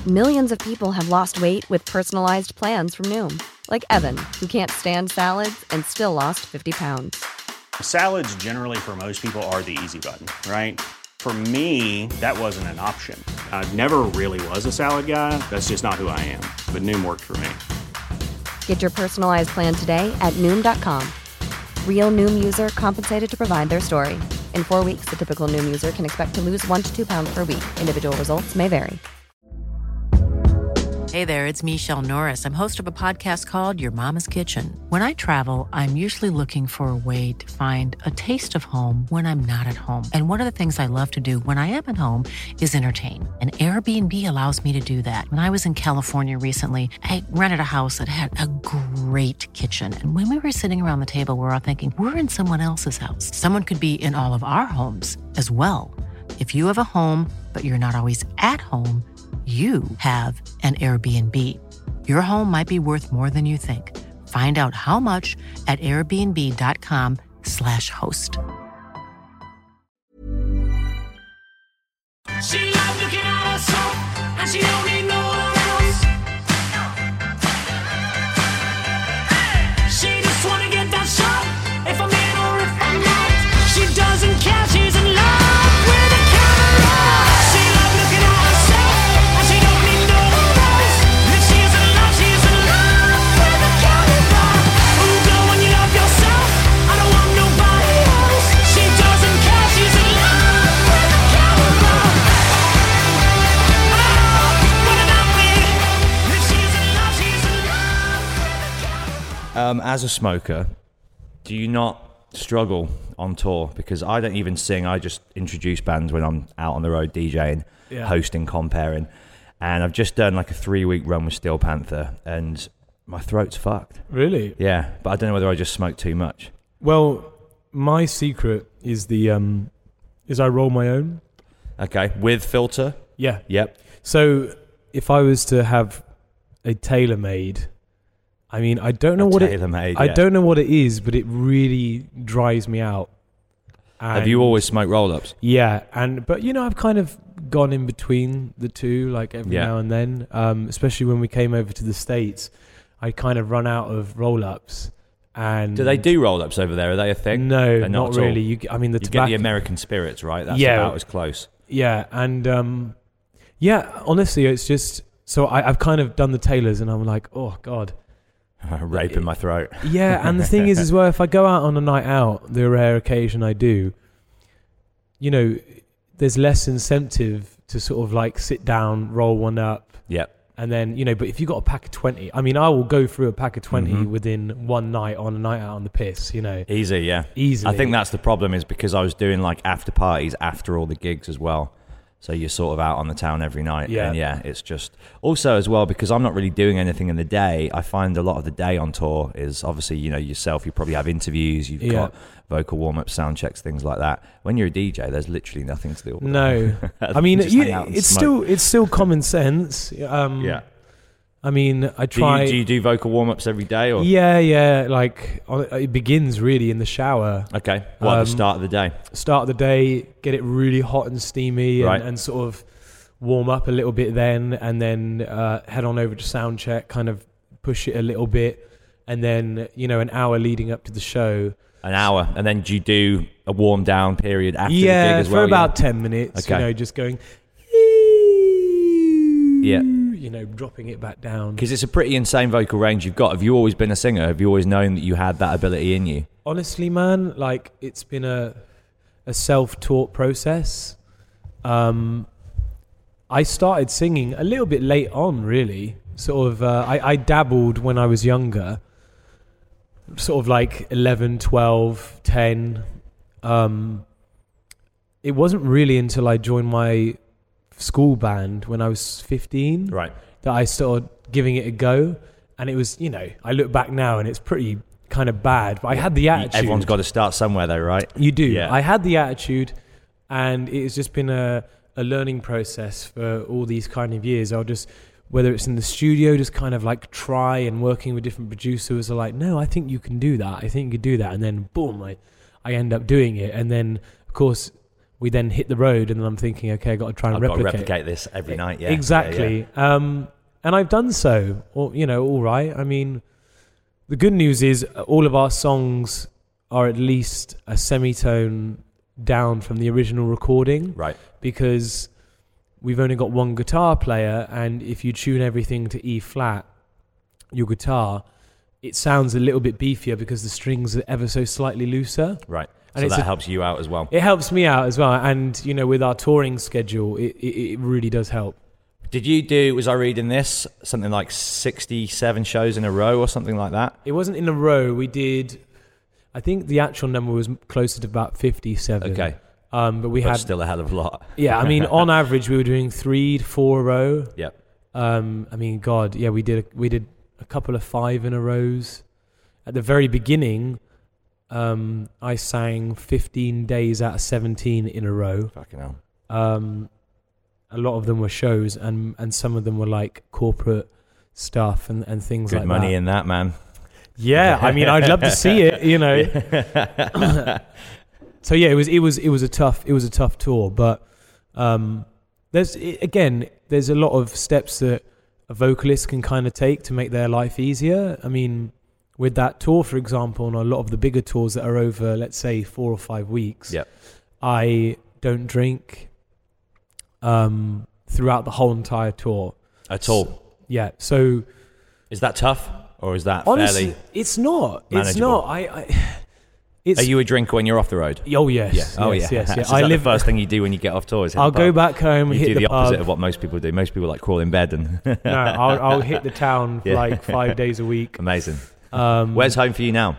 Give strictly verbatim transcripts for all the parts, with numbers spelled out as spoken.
Millions of people have lost weight with personalized plans from Noom. Like Evan, who can't stand salads and still lost fifty pounds. Salads generally for most people are the easy button, right? For me, that wasn't an option. I never really was a salad guy. That's just not who I am. But Noom worked for me. Get your personalized plan today at Noom dot com. Real Noom user compensated to provide their story. In four weeks, the typical Noom user can expect to lose one to two pounds per week. Individual results may vary. Hey there, it's Michelle Norris. I'm host of a podcast called Your Mama's Kitchen. When I travel, I'm usually looking for a way to find a taste of home when I'm not at home. And one of the things I love to do when I am at home is entertain. And Airbnb allows me to do that. When I was in California recently, I rented a house that had a great kitchen. And when we were sitting around the table, we were all thinking, we're in someone else's house. Someone could be in all of our homes as well. If you have a home, but you're not always at home, you have an Airbnb. Your home might be worth more than you think. Find out how much at airbnb.com slash host. She loves looking at herself, and she don't need no one else. She just wanna get that shot, if I'm in or if I'm not. She doesn't care, she's in love with a camera. She loves looking at herself, and she don't need no one else. If she's in love, she's in love with a camera. Ooh, girl, when you love yourself, I don't want nobody else. She doesn't care, she's in love with a camera. Um, as a smoker, do you not struggle on tour? Because I don't even sing. I just introduce bands when I'm out on the road DJing, Yeah. hosting, comparing. And I've just done like a three-week run with Steel Panther, and my throat's fucked. Really? Yeah, but I don't know whether I just smoked too much. Well, my secret is the um, is I roll my own. Okay, with filter? Yeah. Yep. So if I was to have a tailor-made, I mean, I don't know A what it. tailor-made, I yeah. don't know what it is, but it really dries me out. Have And- you always smoked roll-ups? Yeah, and but you know, I've kind of gone in between the two, like every Yeah. now and then. Um, especially when we came over to the States, I kind of run out of roll-ups. And Do they do roll-ups over there? Are they a thing? No, They're not, at all? really. You, g- I mean, the You tobacco. get the American spirits, right? That's Yeah. about as close. Yeah, and um, yeah, honestly, it's just so I, I've kind of done the tailors, and I'm like, oh god, Raping my throat. yeah. And the thing is, as well, if I go out on a night out, the rare occasion I do, you know, there's less incentive to sort of like sit down, roll one up, Yep. and then you know. But if you got a pack of twenty, I mean, I will go through a pack of twenty Mhm. within one night on a night out on the piss. You know, Easy, yeah. easily. I think that's the problem, is because I was doing like after parties after all the gigs as well. So you're sort of out on the town every night. Yeah. And yeah, it's just also as well, because I'm not really doing anything in the day. I find a lot of the day on tour is obviously, you know, yourself, you probably have interviews, you've Yeah. got vocal warm-ups, sound checks, things like that. When you're a D J, there's literally nothing to do. No, I mean, Just you, hang out and it's smoke. still it's still common sense. Um, Yeah. I mean, I Do try. you, do you do vocal warm-ups every day? Or? Yeah, yeah. Like on- it begins really in the shower. Okay. Well, at Um, the start of the day. Start of the day, get it really hot and steamy, and, Right. and sort of warm up a little bit then, and then uh, head on over to sound check, kind of push it a little bit, and then you know an hour leading up to the show. An hour. And then do you do a warm-down period after yeah, the gig as for well? about ten minutes. Okay. You know, just going. Yeah. You know, dropping it back down. Because it's a pretty insane vocal range you've got. Have you always been a singer? Have you always known that you had that ability in you? Honestly, man, like it's been a a self-taught process. Um, I started singing a little bit late on, really. Sort of, uh, I, I dabbled when I was younger, sort of like eleven, twelve, ten. Um, it wasn't really until I joined my school band when I was fifteen Right. that I started giving it a go. And it was, you know, I look back now and it's pretty kind of bad, but I had the attitude. Everyone's got to start somewhere though, right? You do. Yeah. I had the attitude, and it's just been a, a learning process for all these kind of years. I'll just, whether it's in the studio, just kind of like try and working with different producers are like, no, I think you can do that. I think you can do that. And then boom, I, I end up doing it. And then, of course, we then hit the road, and then I'm thinking, okay, I got to try and I've replicate. got to replicate this every night. Yeah, exactly. Yeah, yeah. Um, and I've done so. Or, you know, all right. I mean, the good news is all of our songs are at least a semitone down from the original recording, right? Because we've only got one guitar player, and if you tune everything to E flat, your guitar, it sounds a little bit beefier because the strings are ever so slightly looser. Right. And so it's that a, helps you out as well. It helps me out as well. And, you know, with our touring schedule, it, it, it really does help. Did you do, was I reading this, something like sixty-seven shows in a row or something like that? It wasn't in a row. We did, I think the actual number was closer to about fifty-seven. Okay. Um, but we but had... still a hell of a lot. Yeah, I mean, on average, we were doing three to four a row. Yep. Um, I mean, God, yeah, we did a, we did a couple of five in a rows. At the very beginning, um, I sang fifteen days out of seventeen in a row. Fucking hell. Um, a lot of them were shows, and, and some of them were like corporate stuff and, and things Good like money that. in that, man. Yeah, I mean, I'd love to see it, you know. So yeah, it was it was it was a tough it was a tough tour, but um, there's again there's a lot of steps that a vocalist can kind of take to make their life easier. I mean, with that tour, for example, and a lot of the bigger tours that are over, let's say, four or five weeks, yep. I don't drink um, throughout the whole entire tour. At all? So, yeah. So is that tough, or is that honestly, fairly it's not. manageable? It's not. I. I it's, Are you a drinker when you're off the road? Oh yes. Yeah. Oh yes, yeah. Yes. So yes. is I that live. the first thing you do when you get off tour? Is hit I'll the go pub? back home and You hit do the, the opposite pub. of what most people do. Most people like crawl in bed and. No, I'll, I'll hit the town for Yeah. like five days a week. Amazing. Um, Where's home for you now?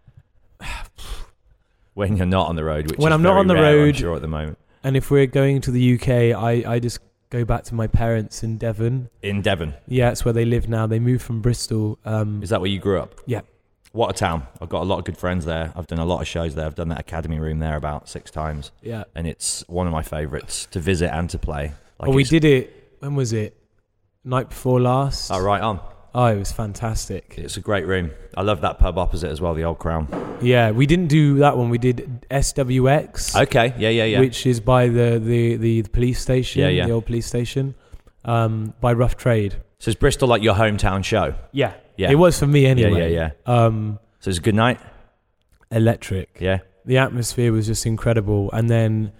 When you're not on the road, which When is I'm not very on the rare, I'm road- sure at the moment. And if we're going to the U K, I, I just go back to my parents in Devon. In Devon. Yeah, it's where they live now. They moved from Bristol. Um, Is that where you grew up? yeah. What a town. I've got a lot of good friends there. I've done a lot of shows there. I've done that Academy Room there about six times. Yeah. And it's one of my favourites to visit and to play. Like oh, we it's- did it. When was it? Night before last. Oh, right on. Oh, it was fantastic. It's a great room. I love that pub opposite as well, the Old Crown. Yeah, we didn't do that one. We did S W X, Okay, yeah, yeah, yeah. which is by the, the, the, the police station, Yeah, yeah. the old police station, um, by Rough Trade. So is Bristol like your hometown show? Yeah. Yeah. It was for me anyway. Yeah, yeah, Um, So it's a good night? electric. Yeah. The atmosphere was just incredible. And then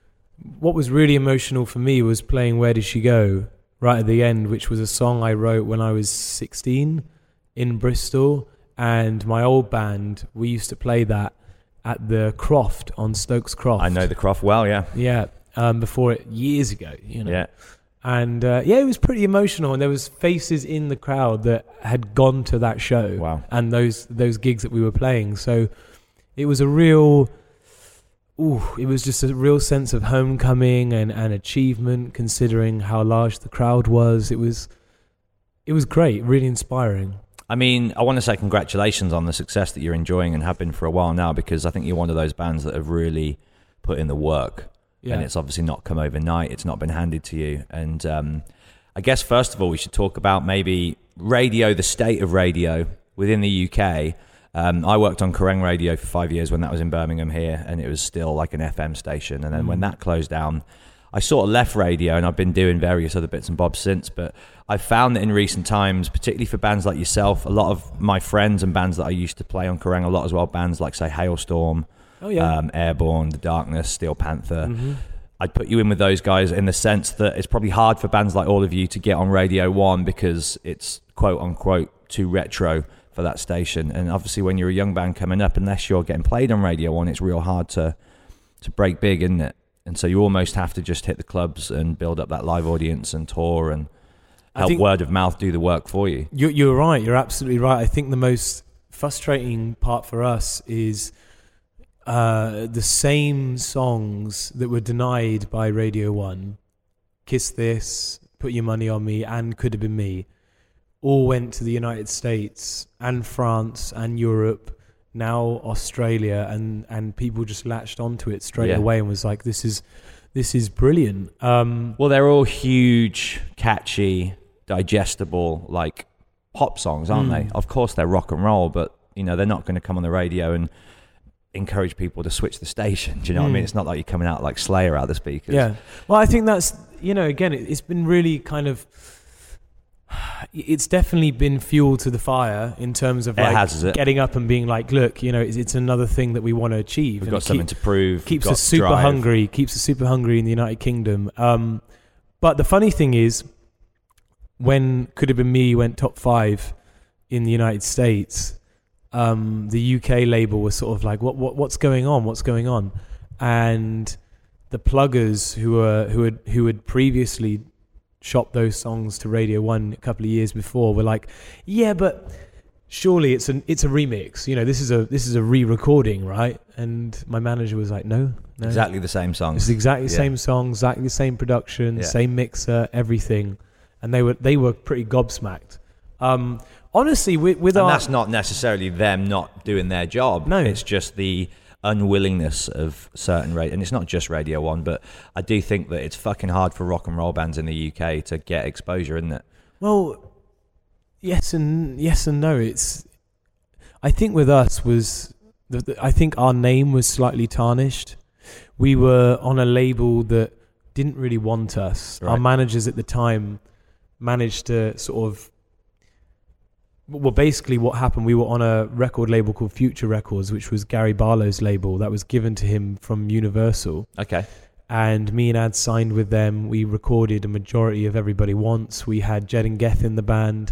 what was really emotional for me was playing Where Did She Go right at the end, which was a song I wrote when I was sixteen in Bristol. And my old band, we used to play that at the Croft on Stokes Croft. I know the Croft well, yeah. Yeah, um, before it, years ago, you know. Yeah. And uh, yeah, it was pretty emotional. And there was faces in the crowd that had gone to that show. Wow. And those those gigs that we were playing. So it was a real, ooh, it was just a real sense of homecoming and, and achievement, considering how large the crowd was. It was, it was great, really inspiring. I mean, I want to say congratulations on the success that you're enjoying and have been for a while now, because I think you're one of those bands that have really put in the work. Yeah. And it's obviously not come overnight. It's not been handed to you. And um, I guess, first of all, we should talk about maybe radio, the state of radio within the U K. Um, I worked on Kerrang Radio for five years when that was in Birmingham here, and it was still like an F M station. And then mm. when that closed down, I sort of left radio, and I've been doing various other bits and bobs since. But I've found that in recent times, particularly for bands like yourself, a lot of my friends and bands that I used to play on Kerrang a lot as well, bands like, say, Hailstorm, Oh, yeah. um, Airborne, The Darkness, Steel Panther. Mm-hmm. I'd put you in with those guys in the sense that it's probably hard for bands like all of you to get on Radio one because it's quote unquote too retro for that station. And obviously when you're a young band coming up, unless you're getting played on Radio one, it's real hard to to break big, isn't it? And so you almost have to just hit the clubs and build up that live audience and tour and help word of mouth do the work for you. You're, you're right. You're absolutely right. I think the most frustrating part for us is uh, the same songs that were denied by Radio one, Kiss This, Put Your Money on Me, and Could Have Been Me, all went to the United States and France and Europe, now Australia, and, and people just latched onto it straight Yeah. away and was like, this is this is brilliant. Um, Well, they're all huge, catchy, digestible, like pop songs, aren't Mm. they? Of course, they're rock and roll, but you know they're not going to come on the radio and encourage people to switch the station. Do you know mm. what I mean? It's not like you're coming out like Slayer out the speakers. Yeah. Well, I think that's, you know, again, it, it's been really kind of, it's definitely been fuel to the fire in terms of it like has, getting up and being like, look, you know, it's, it's another thing that we want to achieve. We've and got something keep, to prove. Keeps We've got us super drive. hungry, keeps us super hungry in the United Kingdom. Um, but the funny thing is, when Could Have Been Me went top five in the United States, um, the U K label was sort of like, what, what, what's going on? What's going on? And the pluggers who were who had who had previously shopped those songs to Radio One a couple of years before were like, yeah, but surely it's an it's a remix. You know, this is a this is a re-recording, right? And my manager was like, no, no, exactly the same song. It's exactly the yeah. same song, exactly the same production, yeah. same mixer, everything. And they were they were pretty gobsmacked. Um, honestly, with, with and our that's not necessarily them not doing their job. No, it's just the unwillingness of certain radio, and it's not just Radio One, but I do think that it's fucking hard for rock and roll bands in the U K to get exposure, isn't it? Well, yes and yes and no. It's I think with us was the, the, I think our name was slightly tarnished. We were on a label that didn't really want us. Right. Our managers at the time managed to sort of well, basically what happened, we were on a record label called Future Records, which was Gary Barlow's label that was given to him from Universal. Okay. And me and Ad signed with them. We recorded a majority of Everybody Wants. We had Jed and Geth in the band.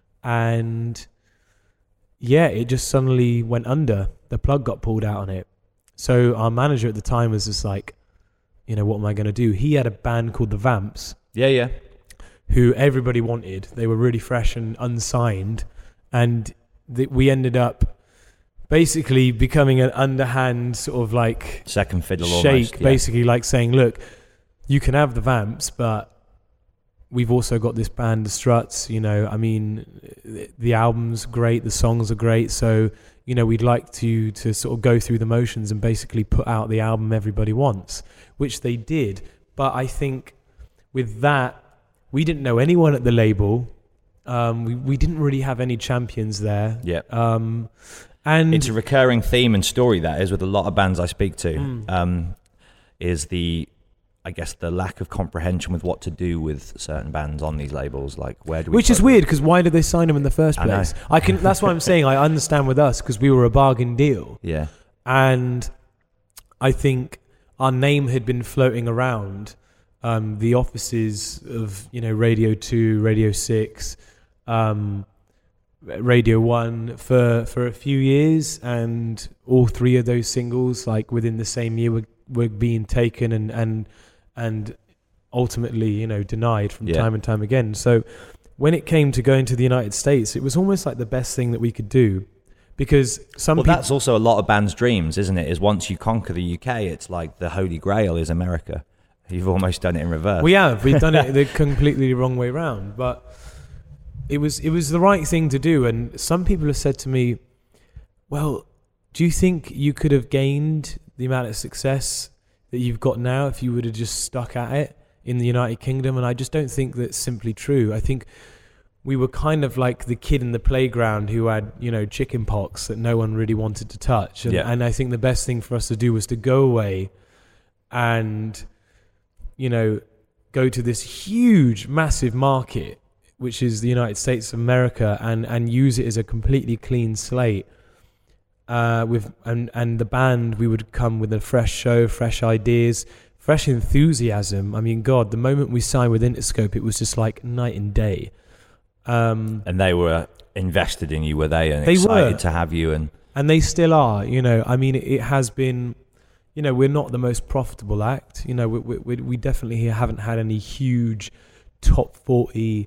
And yeah, it just suddenly went under. The plug got pulled out on it. So our manager at the time was just like, you know, what am I going to do? He had a band called The Vamps. Yeah, yeah. Who everybody wanted. They were really fresh and unsigned. And th- we ended up basically becoming an underhand sort of like second fiddle shake, almost, yeah. basically like saying, look, you can have the Vamps, but we've also got this band, The Struts. You know, I mean, the album's great, the songs are great, so you know, we'd like to to sort of go through the motions and basically put out the album Everybody Wants, which they did. But I think with that, we didn't know anyone at the label. Um, we, we didn't really have any champions there. Yeah. Um, and it's a recurring theme and story that is with a lot of bands I speak to. Mm. Um, is the, I guess, the lack of comprehension with what to do with certain bands on these labels. Like, where do we? Which is them? weird because why did they sign them in the first place? I, I can. That's what I'm saying. I understand with us because we were a bargain deal. Yeah. And I think our name had been floating around um, the offices of, you know, Radio Two, Radio Six. Um, Radio One for for a few years, and all three of those singles, like within the same year, were, were being taken and and and ultimately, you know, denied from yeah. time and time again. So when it came to going to the United States, it was almost like the best thing that we could do, because some well, people, that's also a lot of bands' dreams, isn't it? Is once you conquer the U K, it's like the Holy Grail is America. You've almost done it in reverse. We have. We've done it the completely wrong way round, but. It was it was the right thing to do, and some people have said to me, well, do you think you could have gained the amount of success that you've got now if you would have just stuck at it in the United Kingdom? And I just don't think that's simply true. I think we were kind of like the kid in the playground who had, you know, chicken pox that no one really wanted to touch. And, yeah. and I think the best thing for us to do was to go away and, you know, go to this huge, massive market, which is the United States of America, and, and use it as a completely clean slate. Uh, with and, and the band, we would come with a fresh show, fresh ideas, fresh enthusiasm. I mean, God, the moment we signed with Interscope, it was just like night and day. Um, and they were invested in you, were they? And they excited were. to have you. And and they still are, you know. I mean, it, it has been, you know, we're not the most profitable act. You know, we, we, we definitely haven't had any huge top forty,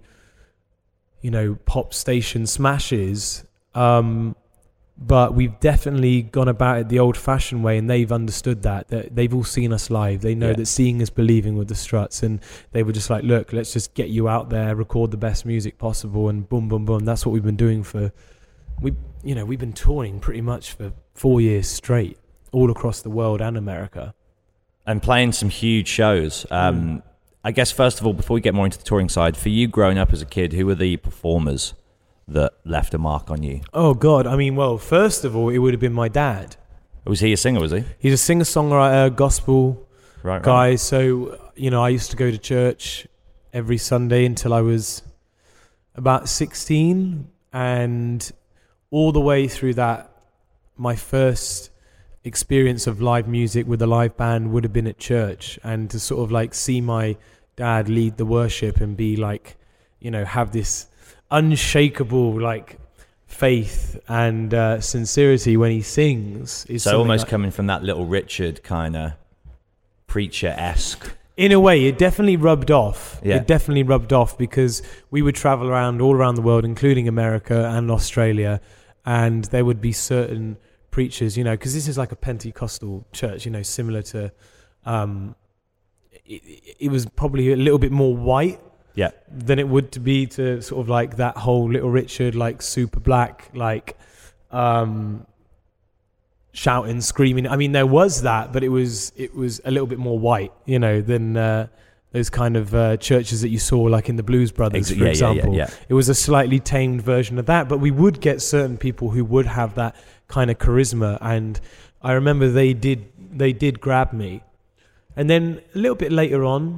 you know, pop station smashes, um, but we've definitely gone about it the old-fashioned way, and they've understood that. that they've all seen us live. They know yeah. that seeing is believing with the Struts, and they were just like, look, let's just get you out there, record the best music possible, and boom, boom, boom. That's what we've been doing for, we, you know, we've been touring pretty much for four years straight, all across the world and America. And playing some huge shows. Um, mm. I guess, first of all, before we get more into the touring side, for you growing up as a kid, who were the performers that left a mark on you? Oh, God. I mean, well, first of all, it would have been my dad. Was he a singer, was he? He's a singer-songwriter, gospel Right, guy. right. So, you know, I used to go to church every Sunday until I was about sixteen. And all the way through that, my first experience of live music with a live band would have been at church. And to sort of like see my dad lead the worship and be like, you know, have this unshakable like faith and uh, sincerity when he sings is So almost that, coming from that Little Richard kind of preacher-esque. in a way, it definitely rubbed off. Yeah. It definitely rubbed off because we would travel around all around the world, including America and Australia, and there would be certain preachers, you know, because this is like a Pentecostal church, you know, similar to, um, it, it was probably a little bit more white Yeah. than it would to be to sort of like that whole Little Richard, like super black, like um, shouting, screaming. I mean, there was that, but it was it was a little bit more white, you know, than uh, those kind of uh, churches that you saw like in the Blues Brothers, Ex- for yeah, yeah, example. yeah, yeah. It was a slightly tamed version of that, but we would get certain people who would have that kind of charisma, and I remember they did they did grab me. And then a little bit later on,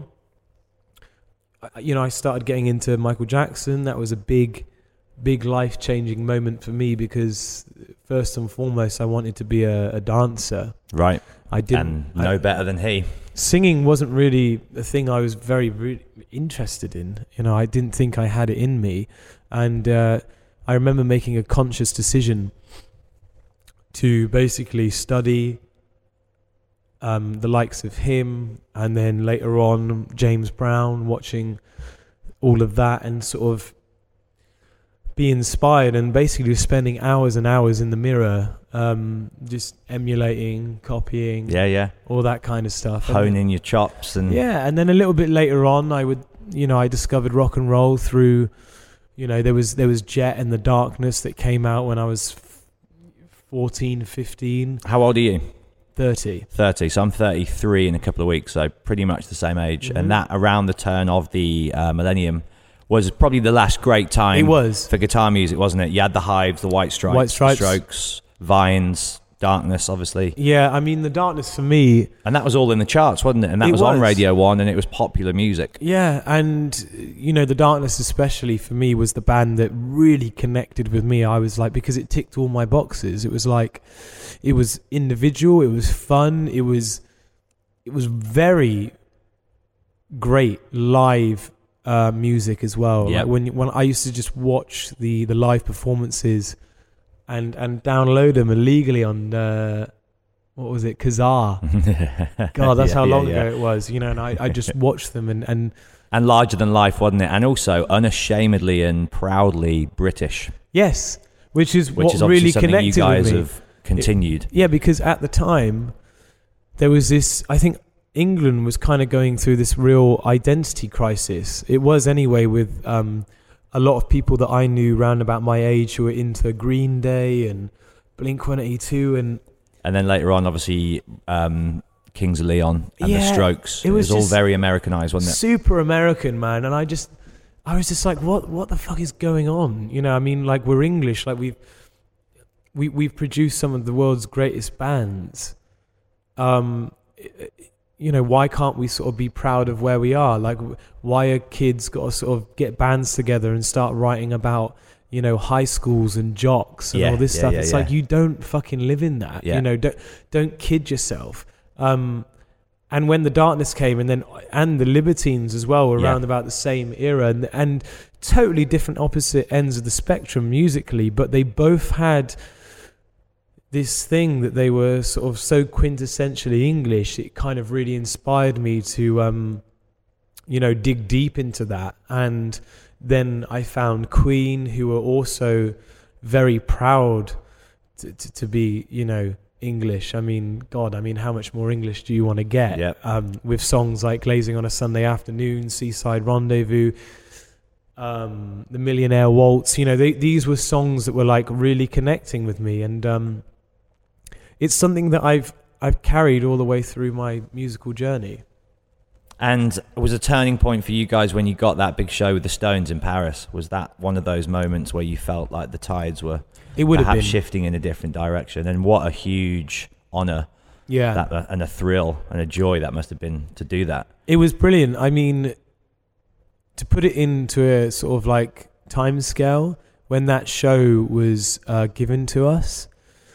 you know, I started getting into Michael Jackson. That was a big, big life-changing moment for me because first and foremost, I wanted to be a, a dancer. Right. I didn't. And no I, better than he. Singing wasn't really a thing I was very, really interested in. You know, I didn't think I had it in me. And uh, I remember making a conscious decision to basically study Um, the likes of him, and then later on James Brown, watching all of that and sort of be inspired, and basically spending hours and hours in the mirror, um, just emulating, copying, Yeah, yeah. all that kind of stuff. Honing and, your chops and yeah, and then a little bit later on, I would, you know, I discovered rock and roll through, you know, there was there was Jet and the Darkness that came out when I was fourteen, fifteen, How old are you? thirty. thirty. So I'm thirty-three in a couple of weeks, so pretty much the same age. Mhm. And that around the turn of the uh, millennium was probably the last great time It was. for guitar music, wasn't it? You had the Hives, the White Stripes, White Stripes. the Strokes, Vines, Darkness, obviously. Yeah, I mean, the Darkness for me, And that was all in the charts, wasn't it? And that It was, on was. Radio one, and it was popular music. yeah, and, you know, the Darkness especially for me was the band that really connected with me. I was like, because it ticked all my boxes. It was like, it was individual, it was fun, it was, it was very great live uh, music as well. Yep. Like when when I used to just watch the, the live performances and, and download them illegally on, uh, what was it, Kazaa. God, that's Yeah, how yeah, long yeah. ago it was, you know, and I, I just watched them and, and And larger than life, wasn't it? And also unashamedly and proudly British, yes, which is which what is obviously really something connected you guys with me. have continued. Yeah, because at the time there was this, I think England was kind of going through this real identity crisis. It was anyway, with um, a lot of people that I knew round about my age who were into Green Day and Blink one eighty-two and And then later on, obviously, um, Kings of Leon and Yeah, the Strokes. it It was was, all just very Americanized, wasn't it? super American, man. And I just, I was just like, what, what the fuck is going on? You know, I mean, like we're English, like we've, we we've produced some of the world's greatest bands. Um, you know, why can't we sort of be proud of where we are? Like, why are kids got to sort of get bands together and start writing about, you know, high schools and jocks and Yeah, all this yeah, stuff? yeah, it's yeah. like, you don't fucking live in that. Yeah. You know, don't don't kid yourself. Um, and when the Darkness came, and then and the Libertines as well, were Yeah. around about the same era, and, and totally different opposite ends of the spectrum musically, but they both had this thing that they were sort of so quintessentially English. It kind of really inspired me to, um, you know, dig deep into that. And then I found Queen, who were also very proud to, to, to be, you know, English. I mean, God, I mean, how much more English do you want to get? Yep. Um, with songs like Glazing on a Sunday Afternoon, Seaside Rendezvous, um, The Millionaire Waltz. You know, they, these were songs that were like really connecting with me. And um, it's something that I've I've carried all the way through my musical journey. And it was a turning point for you guys when you got that big show with the Stones in Paris. Was that one of those moments where you felt like the tides were It would have perhaps been. shifting in a different direction? And what a huge honor Yeah. that uh, and a thrill and a joy that must have been to do that. It was brilliant. I mean, to put it into a sort of like time scale, when that show was uh, given to us,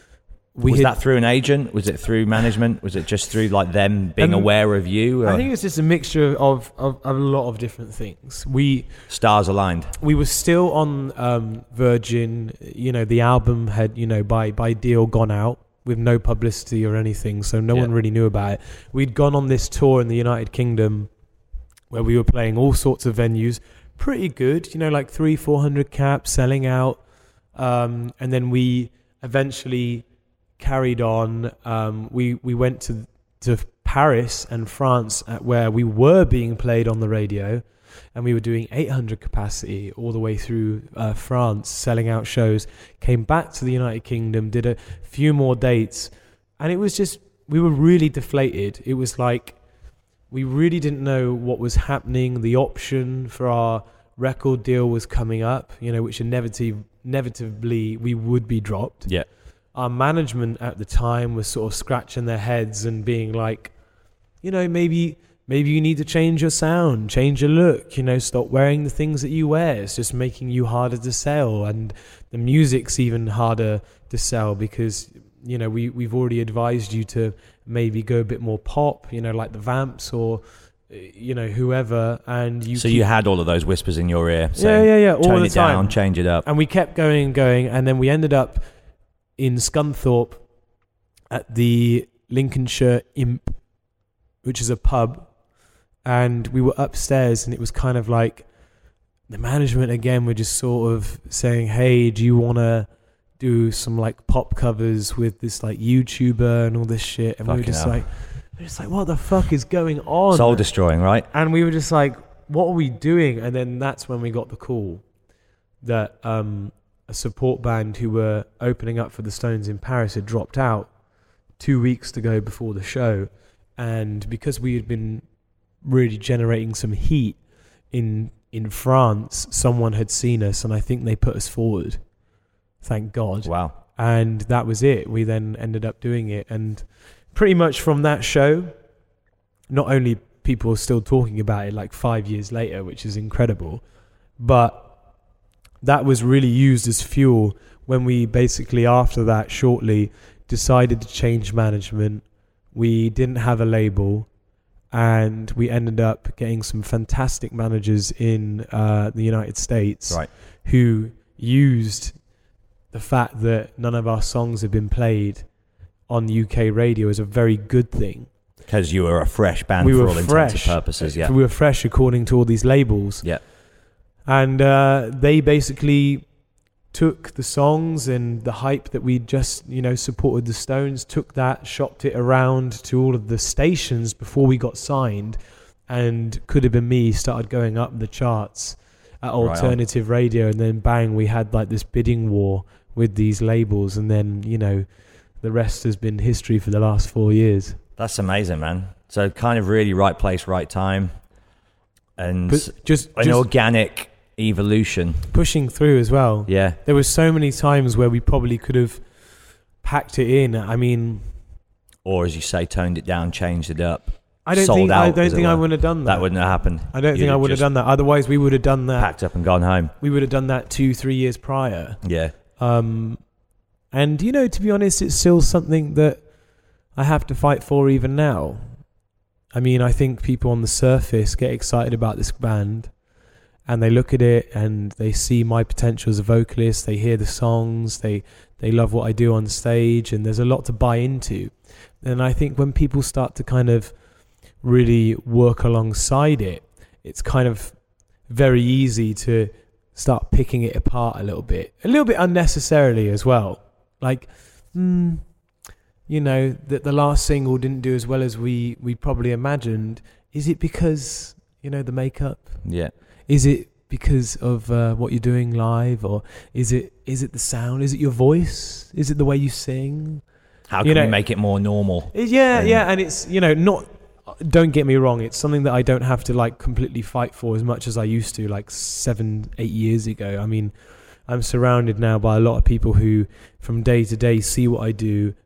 we was had, that through an agent? Was it through management? Was it just through like them being Um, aware of you? Or I think it's just a mixture of, of, of a lot of different things. We stars aligned. we were still on um, Virgin. You know, the album had, you know, by by deal gone out with no publicity or anything, so no Yeah. one really knew about it. We'd gone on this tour in the United Kingdom where we were playing all sorts of venues, pretty good, you know, like three, four hundred caps, selling out, um, and then we eventually carried on. Um, we we went to to Paris and France, at where we were being played on the radio, and we were doing eight hundred capacity all the way through uh, France, selling out shows. Came back to the United Kingdom, did a few more dates, and it was just, we were really deflated. It was like we really didn't know what was happening. The option for our record deal was coming up, you know, which inevitably inevitably we would be dropped. Yeah. Our management at the time was sort of scratching their heads and being like, you know, maybe maybe you need to change your sound, change your look, you know, stop wearing the things that you wear. It's just making you harder to sell, and the music's even harder to sell because, you know, we, we've already advised you to maybe go a bit more pop, you know, like the Vamps or, you know, whoever. And you So keep, you had all of those whispers in your ear yeah, saying, yeah, yeah, all tone the it time. down, change it up. And we kept going and going, and then we ended up in Scunthorpe at the Lincolnshire Imp, which is a pub, and we were upstairs, and it was kind of like the management again were just sort of saying, hey, do you want to do some like pop covers with this like YouTuber and all this shit? And we were Fucking just hell. like, we're just like, what the fuck is going on? Soul destroying, right? And we were just like, what are we doing? And then that's when we got the call that um, a support band who were opening up for the Stones in Paris had dropped out two weeks to go before the show. And because we had been really generating some heat in in France, someone had seen us, and I think they put us forward. Thank God. Wow. And that was it. We then ended up doing it. And pretty much from that show, not only people are still talking about it like five years later, which is incredible, but that was really used as fuel when we basically, after that, shortly decided to change management. We didn't have a label, and we ended up getting some fantastic managers in uh, the United States, Right. who used the fact that none of our songs had been played on U K radio as a very good thing. Because you were a fresh band We for were all intents fresh. and purposes, yeah. We were fresh according to all these labels. Yeah. And uh, they basically took the songs and the hype that we just, you know, supported the Stones, took that, shopped it around to all of the stations before we got signed, and Could Have Been Me started going up the charts at alternative radio, and then bang, we had like this bidding war with these labels, and then, you know, the rest has been history for the last four years. That's amazing, man. So kind of really right place, right time. And But just, an just organic evolution. pushing through as well. Yeah. There were so many times where we probably could have packed it in. I mean, Or as you say, toned it down, changed it up. I don't sold think out, I don't as it think I were. would have done that. That wouldn't have happened. I don't You'd think I would have just done that. Otherwise, we would have done that. packed up and gone home. We would have done that two, three years prior. Yeah. Um, and you know, to be honest, it's still something that I have to fight for even now. I mean, I think people on the surface get excited about this band, and they look at it and they see my potential as a vocalist. They hear the songs. They they love what I do on stage, and there's a lot to buy into. And I think when people start to kind of really work alongside it, it's kind of very easy to start picking it apart a little bit, a little bit unnecessarily as well. Like, mm, you know, that the last single didn't do as well as we, we probably imagined. Is it because, you know, the makeup? Yeah. Is it because of uh, what you're doing live? Or is it is it the sound? Is it your voice? Is it the way you sing? How You can know- we make it more normal? Yeah, And- yeah, and it's, you know, not, don't get me wrong, it's something that I don't have to like completely fight for as much as I used to like seven, eight years ago. I mean, I'm surrounded now by a lot of people who from day to day see what I do,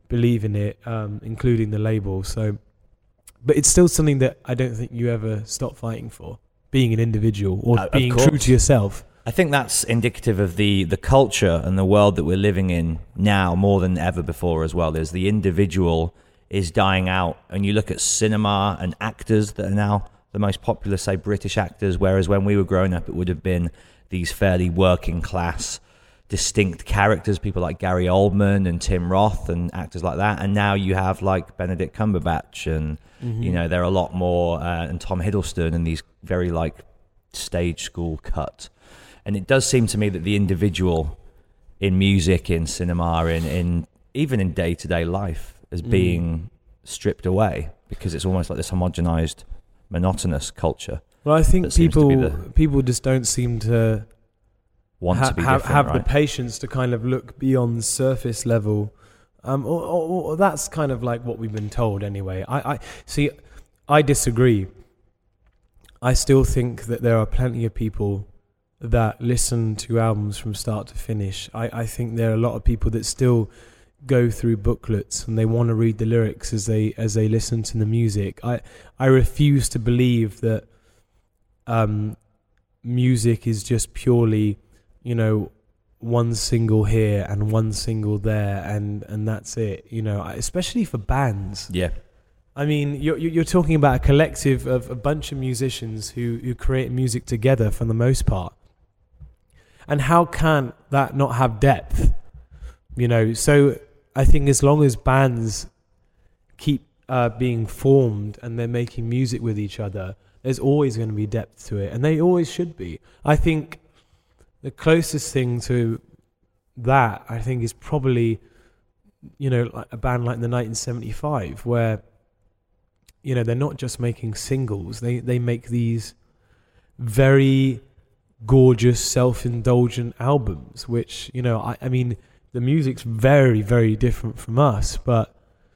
believe in it, um, including the label. So, but it's still something that I don't think you ever stop fighting for, being an individual or Uh, of being course. true to yourself. I think that's indicative of the, the culture and the world that we're living in now more than ever before as well. There's the individual is dying out, and you look at cinema and actors that are now the most popular, say British actors, whereas when we were growing up it would have been these fairly working class distinct characters, people like Gary Oldman and Tim Roth and actors like that, and now you have like Benedict Cumberbatch and mm-hmm. you know, they're a lot more uh, and Tom Hiddleston and these very like stage school cut. And it does seem to me that the individual in music, in cinema, in, in even in day-to-day life is mm. being stripped away because it's almost like this homogenized, monotonous culture. Well, I think people the, people just don't seem to want ha- to be have, different, have right? the patience to kind of look beyond surface level. Um, or, or, or that's kind of like what we've been told anyway. I, I see. I disagree. I still think that there are plenty of people that listen to albums from start to finish. I, I think there are a lot of people that still go through booklets and they want to read the lyrics as they as they listen to the music. I I refuse to believe that um, music is just purely, you know, one single here and one single there and, and that's it. You know, especially for bands. Yeah. I mean, you're you're talking about a collective of a bunch of musicians who, who create music together for the most part. And how can that not have depth? You know, so I think as long as bands keep uh, being formed and they're making music with each other, there's always going to be depth to it, and they always should be. I think the closest thing to that, I think, is probably, you know, like a band like the nineteen seventy-five, where, you know, they're not just making singles; they they make these very gorgeous, self-indulgent albums, which, you know, I, I mean, the music's very, very different from us, but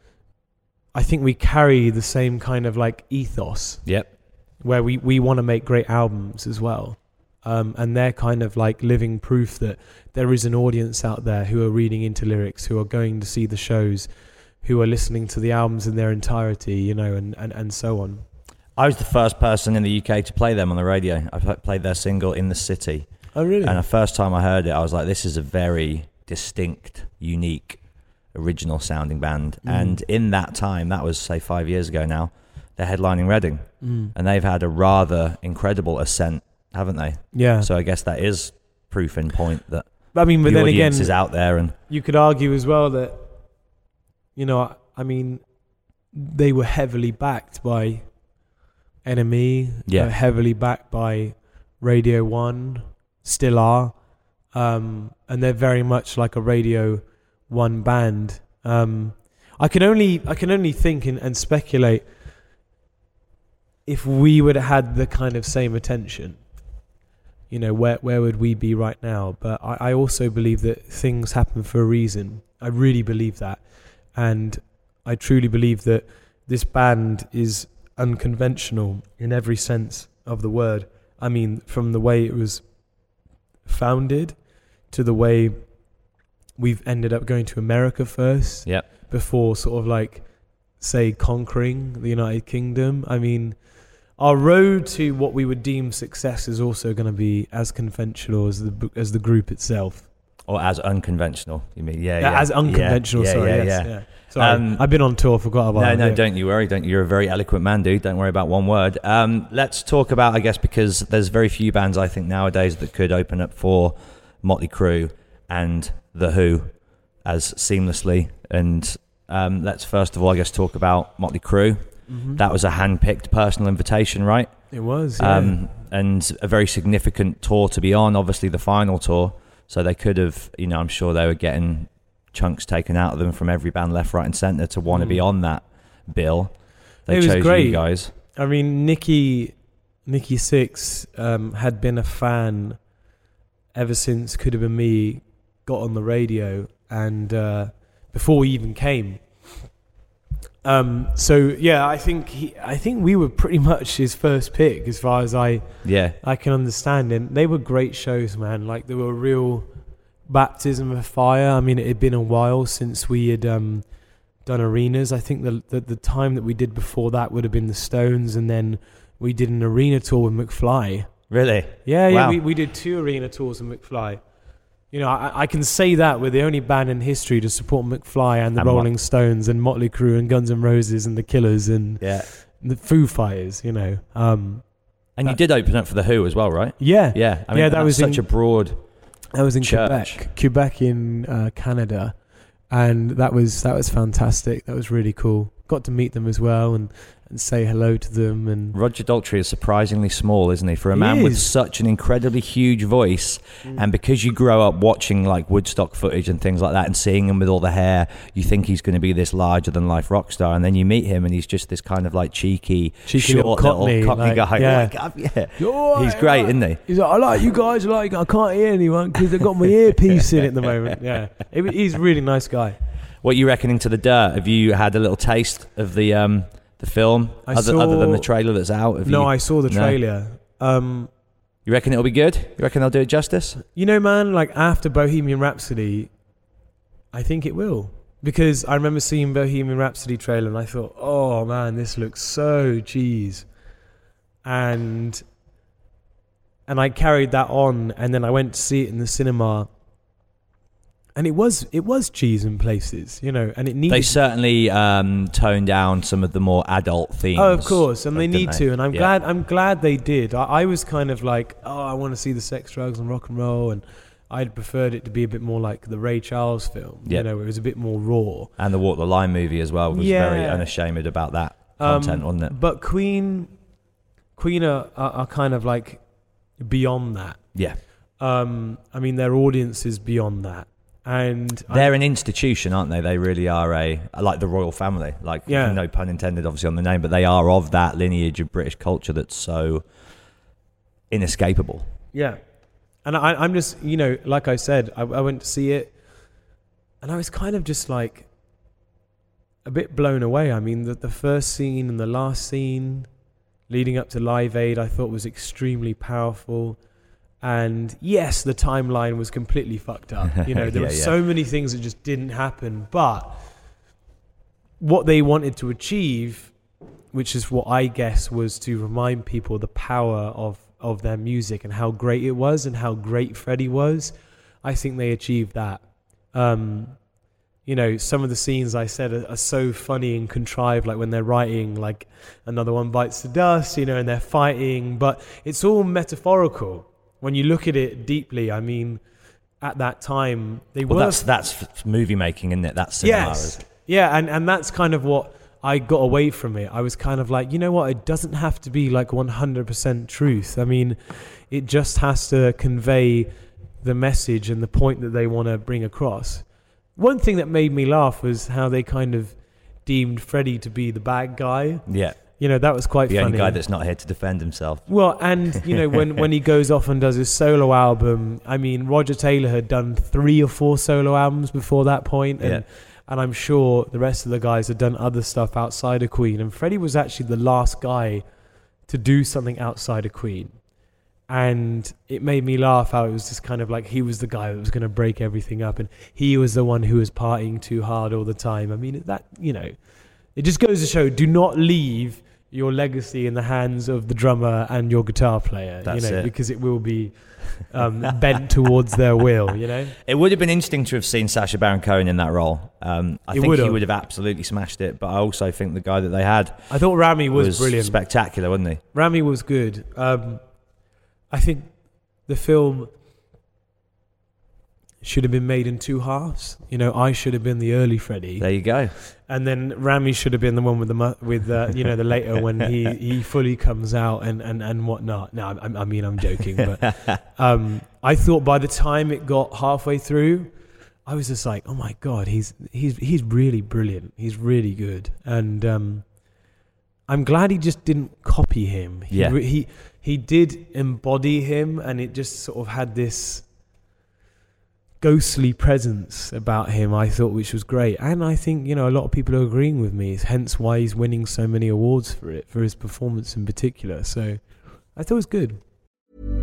I think we carry the same kind of like ethos. Yep. Where we, we want to make great albums as well. Um, and they're kind of like living proof that there is an audience out there who are reading into lyrics, who are going to see the shows, who are listening to the albums in their entirety, you know, and, and, and so on. I was the first person in the U K to play them on the radio. I played their single In the City. Oh, really? And the first time I heard it, I was like, this is a very distinct, unique, original sounding band. Mm. And in that time, that was, say, five years ago now, they're headlining Reading. Mm. And they've had a rather incredible ascent, haven't they? Yeah. So I guess that is proof in point that I mean, but the then audience again, is out there. And you could argue as well that, you know, I mean, they were heavily backed by N M E, yeah. uh, heavily backed by Radio One, still are, um, and they're very much like a Radio One band. Um, I can only I can only think and, and speculate if we would have had the kind of same attention. You know, where where would we be right now? But I, I also believe that things happen for a reason. I really believe that, and I truly believe that this band is unconventional in every sense of the word. I mean, from the way it was founded to the way we've ended up going to America first, yep. before sort of like, say, conquering the United Kingdom. I mean, our road to what we would deem success is also going to be as conventional as the as the group itself. Or as unconventional, you mean? Yeah, yeah. yeah. As unconventional, yeah, sorry. Yeah, yes, yeah. yeah. Sorry, um, I've been on tour, forgot about no, it. No, no, yeah. don't you worry. Don't. You're a very eloquent man, dude. Don't worry about one word. Um, let's talk about, I guess, because there's very few bands, I think, nowadays that could open up for Motley Crue and The Who as seamlessly. And um, let's first of all, I guess, talk about Motley Crue. Mm-hmm. That was a hand-picked personal invitation, right? It was, yeah. Um, and a very significant tour to be on, obviously the final tour. So they could have, you know, I'm sure they were getting chunks taken out of them from every band left, right and centre to want to mm. be on that bill. They it chose was great. you guys. I mean, Nikki, Nikki Sixx um, had been a fan ever since Could Have Been Me got on the radio, and uh, before we even came. Um, so yeah, I think he, I think we were pretty much his first pick, as far as I yeah I can understand. And they were great shows, man. Like, they were real baptism of fire. I mean, it had been a while since we had um, done arenas. I think the, the the time that we did before that would have been the Stones, and then we did an arena tour with McFly. Really? Yeah, yeah. Wow. We, we did two arena tours with McFly. You know, I, I can say that we're the only band in history to support McFly and the And Rolling Mo- Stones and Motley Crue and Guns N' Roses and the Killers and Yeah. the Foo Fighters. You know, um, And you did open up for The Who as well, right? yeah, Yeah. I mean, yeah. That that's was such in, a broad... that was in church. Quebec, Quebec in uh, Canada, and that was that was fantastic. That was really cool. Got to meet them as well and, and say hello to them. And Roger Daltrey is surprisingly small, isn't he? For a He man with is. such an incredibly huge voice, Mm. and because you grow up watching like Woodstock footage and things like that and seeing him with all the hair, you think he's going to be this larger-than-life rock star, and then you meet him and he's just this kind of like cheeky, Cheeky short little little Cockney, cockney like, guy. yeah. Oh my God, yeah. Oh, He's I great, like- isn't he? He's like, I like you guys. I like. I can't hear anyone because I've got my earpiece in at the moment. Yeah, He- he's a really nice guy. What are you reckoning to the dirt? Have you had a little taste of the um the film, I other, saw- other than the trailer that's out? Have No, you, I saw the No? trailer. Um, You reckon it'll be good? You reckon they'll do it justice? you know, man, like after Bohemian Rhapsody, I think it will. Because I remember seeing Bohemian Rhapsody trailer and I thought, oh man, this looks so cheese. And and I carried that on, and then I went to see it in the cinema. And it was it was cheese in places, you know, and it needed They certainly um, toned down some of the more adult themes. Oh, of course, and they didn't need to, and I'm Yeah. glad. I'm glad they did. I, I was kind of like, oh, I want to see the sex, drugs, and rock and roll, and I'd preferred it to be a bit more like the Ray Charles film. Yeah. You know, it was a bit more raw. And the Walk the Line movie as well was Yeah. very unashamed about that Um, content, wasn't it? But Queen, Queen are, are, are kind of like beyond that. Yeah. Um, I mean, their audience is beyond that, and They're I, an institution, aren't they? They really are a like the royal family. Like, Yeah. no pun intended, obviously, on the name, but they are of that lineage of British culture that's so inescapable. yeah. And I, I'm just, you know, like I said, I, I went to see it, and I was kind of just like a bit blown away. I mean, the, the first scene and the last scene leading up to Live Aid, I thought was extremely powerful. And yes, the timeline was completely fucked up. You know, there Yeah, were yeah. so many things that just didn't happen. But what they wanted to achieve, which is what I guess was to remind people the power of, of their music and how great it was and how great Freddie was, I think they achieved that. Um, you know, some of the scenes I said are, are so funny and contrived, like when they're writing, like Another One Bites the Dust, you know, and they're fighting, but it's all metaphorical. When you look at it deeply, I mean, at that time, they Well, were... that's that's f- movie making, isn't it? That's cinema. Yes. Yeah, and, and that's kind of what I got away from it. I was kind of like, you know what, it doesn't have to be like one hundred percent truth. I mean, it just has to convey the message and the point that they want to bring across. One thing that made me laugh was how they kind of deemed Freddie to be the bad guy. Yeah. You know, that was quite The funny. only guy that's not here to defend himself. Well, and, you know, when, when he goes off and does his solo album, I mean, Roger Taylor had done three or four solo albums before that point, and, Yeah. and I'm sure the rest of the guys had done other stuff outside of Queen, and Freddie was actually the last guy to do something outside of Queen. And it made me laugh how it was just kind of like he was the guy that was going to break everything up, and he was the one who was partying too hard all the time. I mean, that, you know, it just goes to show, do not leave your legacy in the hands of the drummer and your guitar player, That's you know, it. because it will be um, bent towards their will, you know. It would have been interesting to have seen Sacha Baron Cohen in that role. Um, I It think would he have. would have absolutely smashed it, but I also think the guy that they had I thought Rami was, was brilliant. spectacular, wasn't he? Rami was good. Um, I think the film should have been made in two halves. You know, I should have been the early Freddie, There you go. and then Rami should have been the one with the mu- with uh, you know, the later when he, he fully comes out and, and, and whatnot. No, I, I mean, I'm joking, but um, I thought by the time it got halfway through, I was just like, oh my god, he's he's he's really brilliant. He's really good, and um, I'm glad he just didn't copy him. He, Yeah. re- he he did embody him, and it just sort of had this ghostly presence about him, I thought, which was great. And I think, you know, a lot of people are agreeing with me. It's hence why he's winning so many awards for it, for his performance in particular. So I thought it was good.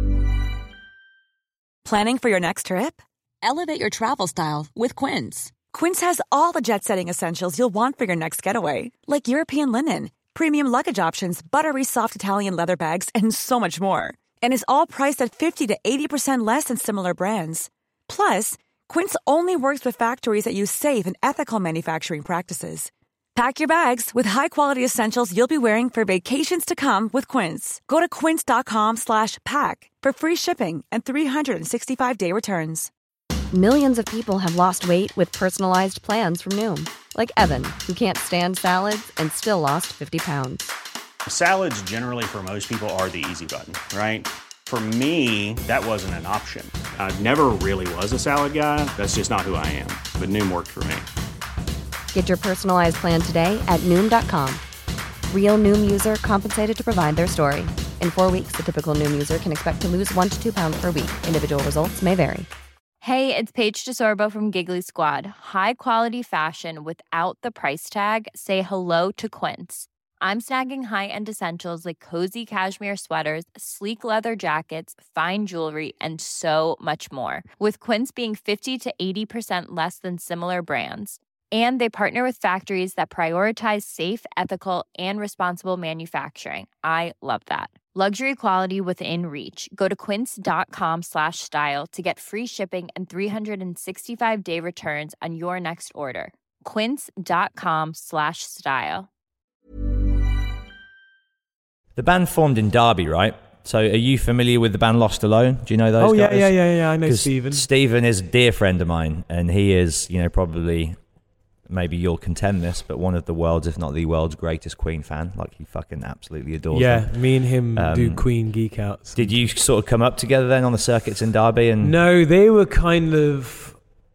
Planning for your next trip? Elevate your travel style with Quince. Quince has all the jet-setting essentials you'll want for your next getaway, like European linen, premium luggage options, buttery soft Italian leather bags, and so much more. And is all priced at fifty to eighty percent less than similar brands. Plus, Quince only works with factories that use safe and ethical manufacturing practices. Pack your bags with high-quality essentials you'll be wearing for vacations to come with Quince. Go to quince.com slash pack for free shipping and three sixty-five day returns. Millions of people have lost weight with personalized plans from Noom. Like Evan, who can't stand salads and still lost fifty pounds. Salads generally for most people are the easy button, right? For me, that wasn't an option. I never really was a salad guy. That's just not who I am. But Noom worked for me. Get your personalized plan today at Noom dot com. Real Noom user compensated to provide their story. In four weeks, the typical Noom user can expect to lose one to two pounds per week. Individual results may vary. Hey, it's Paige DeSorbo from Giggly Squad. High quality fashion without the price tag. Say hello to Quince. I'm snagging high-end essentials like cozy cashmere sweaters, sleek leather jackets, fine jewelry, and so much more. With Quince being fifty to eighty percent less than similar brands. And they partner with factories that prioritize safe, ethical, and responsible manufacturing. I love that. Luxury quality within reach. Go to quince.com slash style to get free shipping and three sixty-five day returns on your next order. Quince.com slash style. The band formed in Derby, right? So are you familiar with the band Lost Alone? Do you know those oh, guys? Oh, yeah, yeah, yeah, yeah. I know Stephen. Stephen is a dear friend of mine, and he is, you know, probably, maybe you'll contend this, but one of the world's, if not the world's greatest Queen fan. Like, he fucking absolutely adores yeah, them. Yeah, me and him um, do Queen geek outs. Did you sort of come up together then on the circuits in Derby? And No, they were kind of...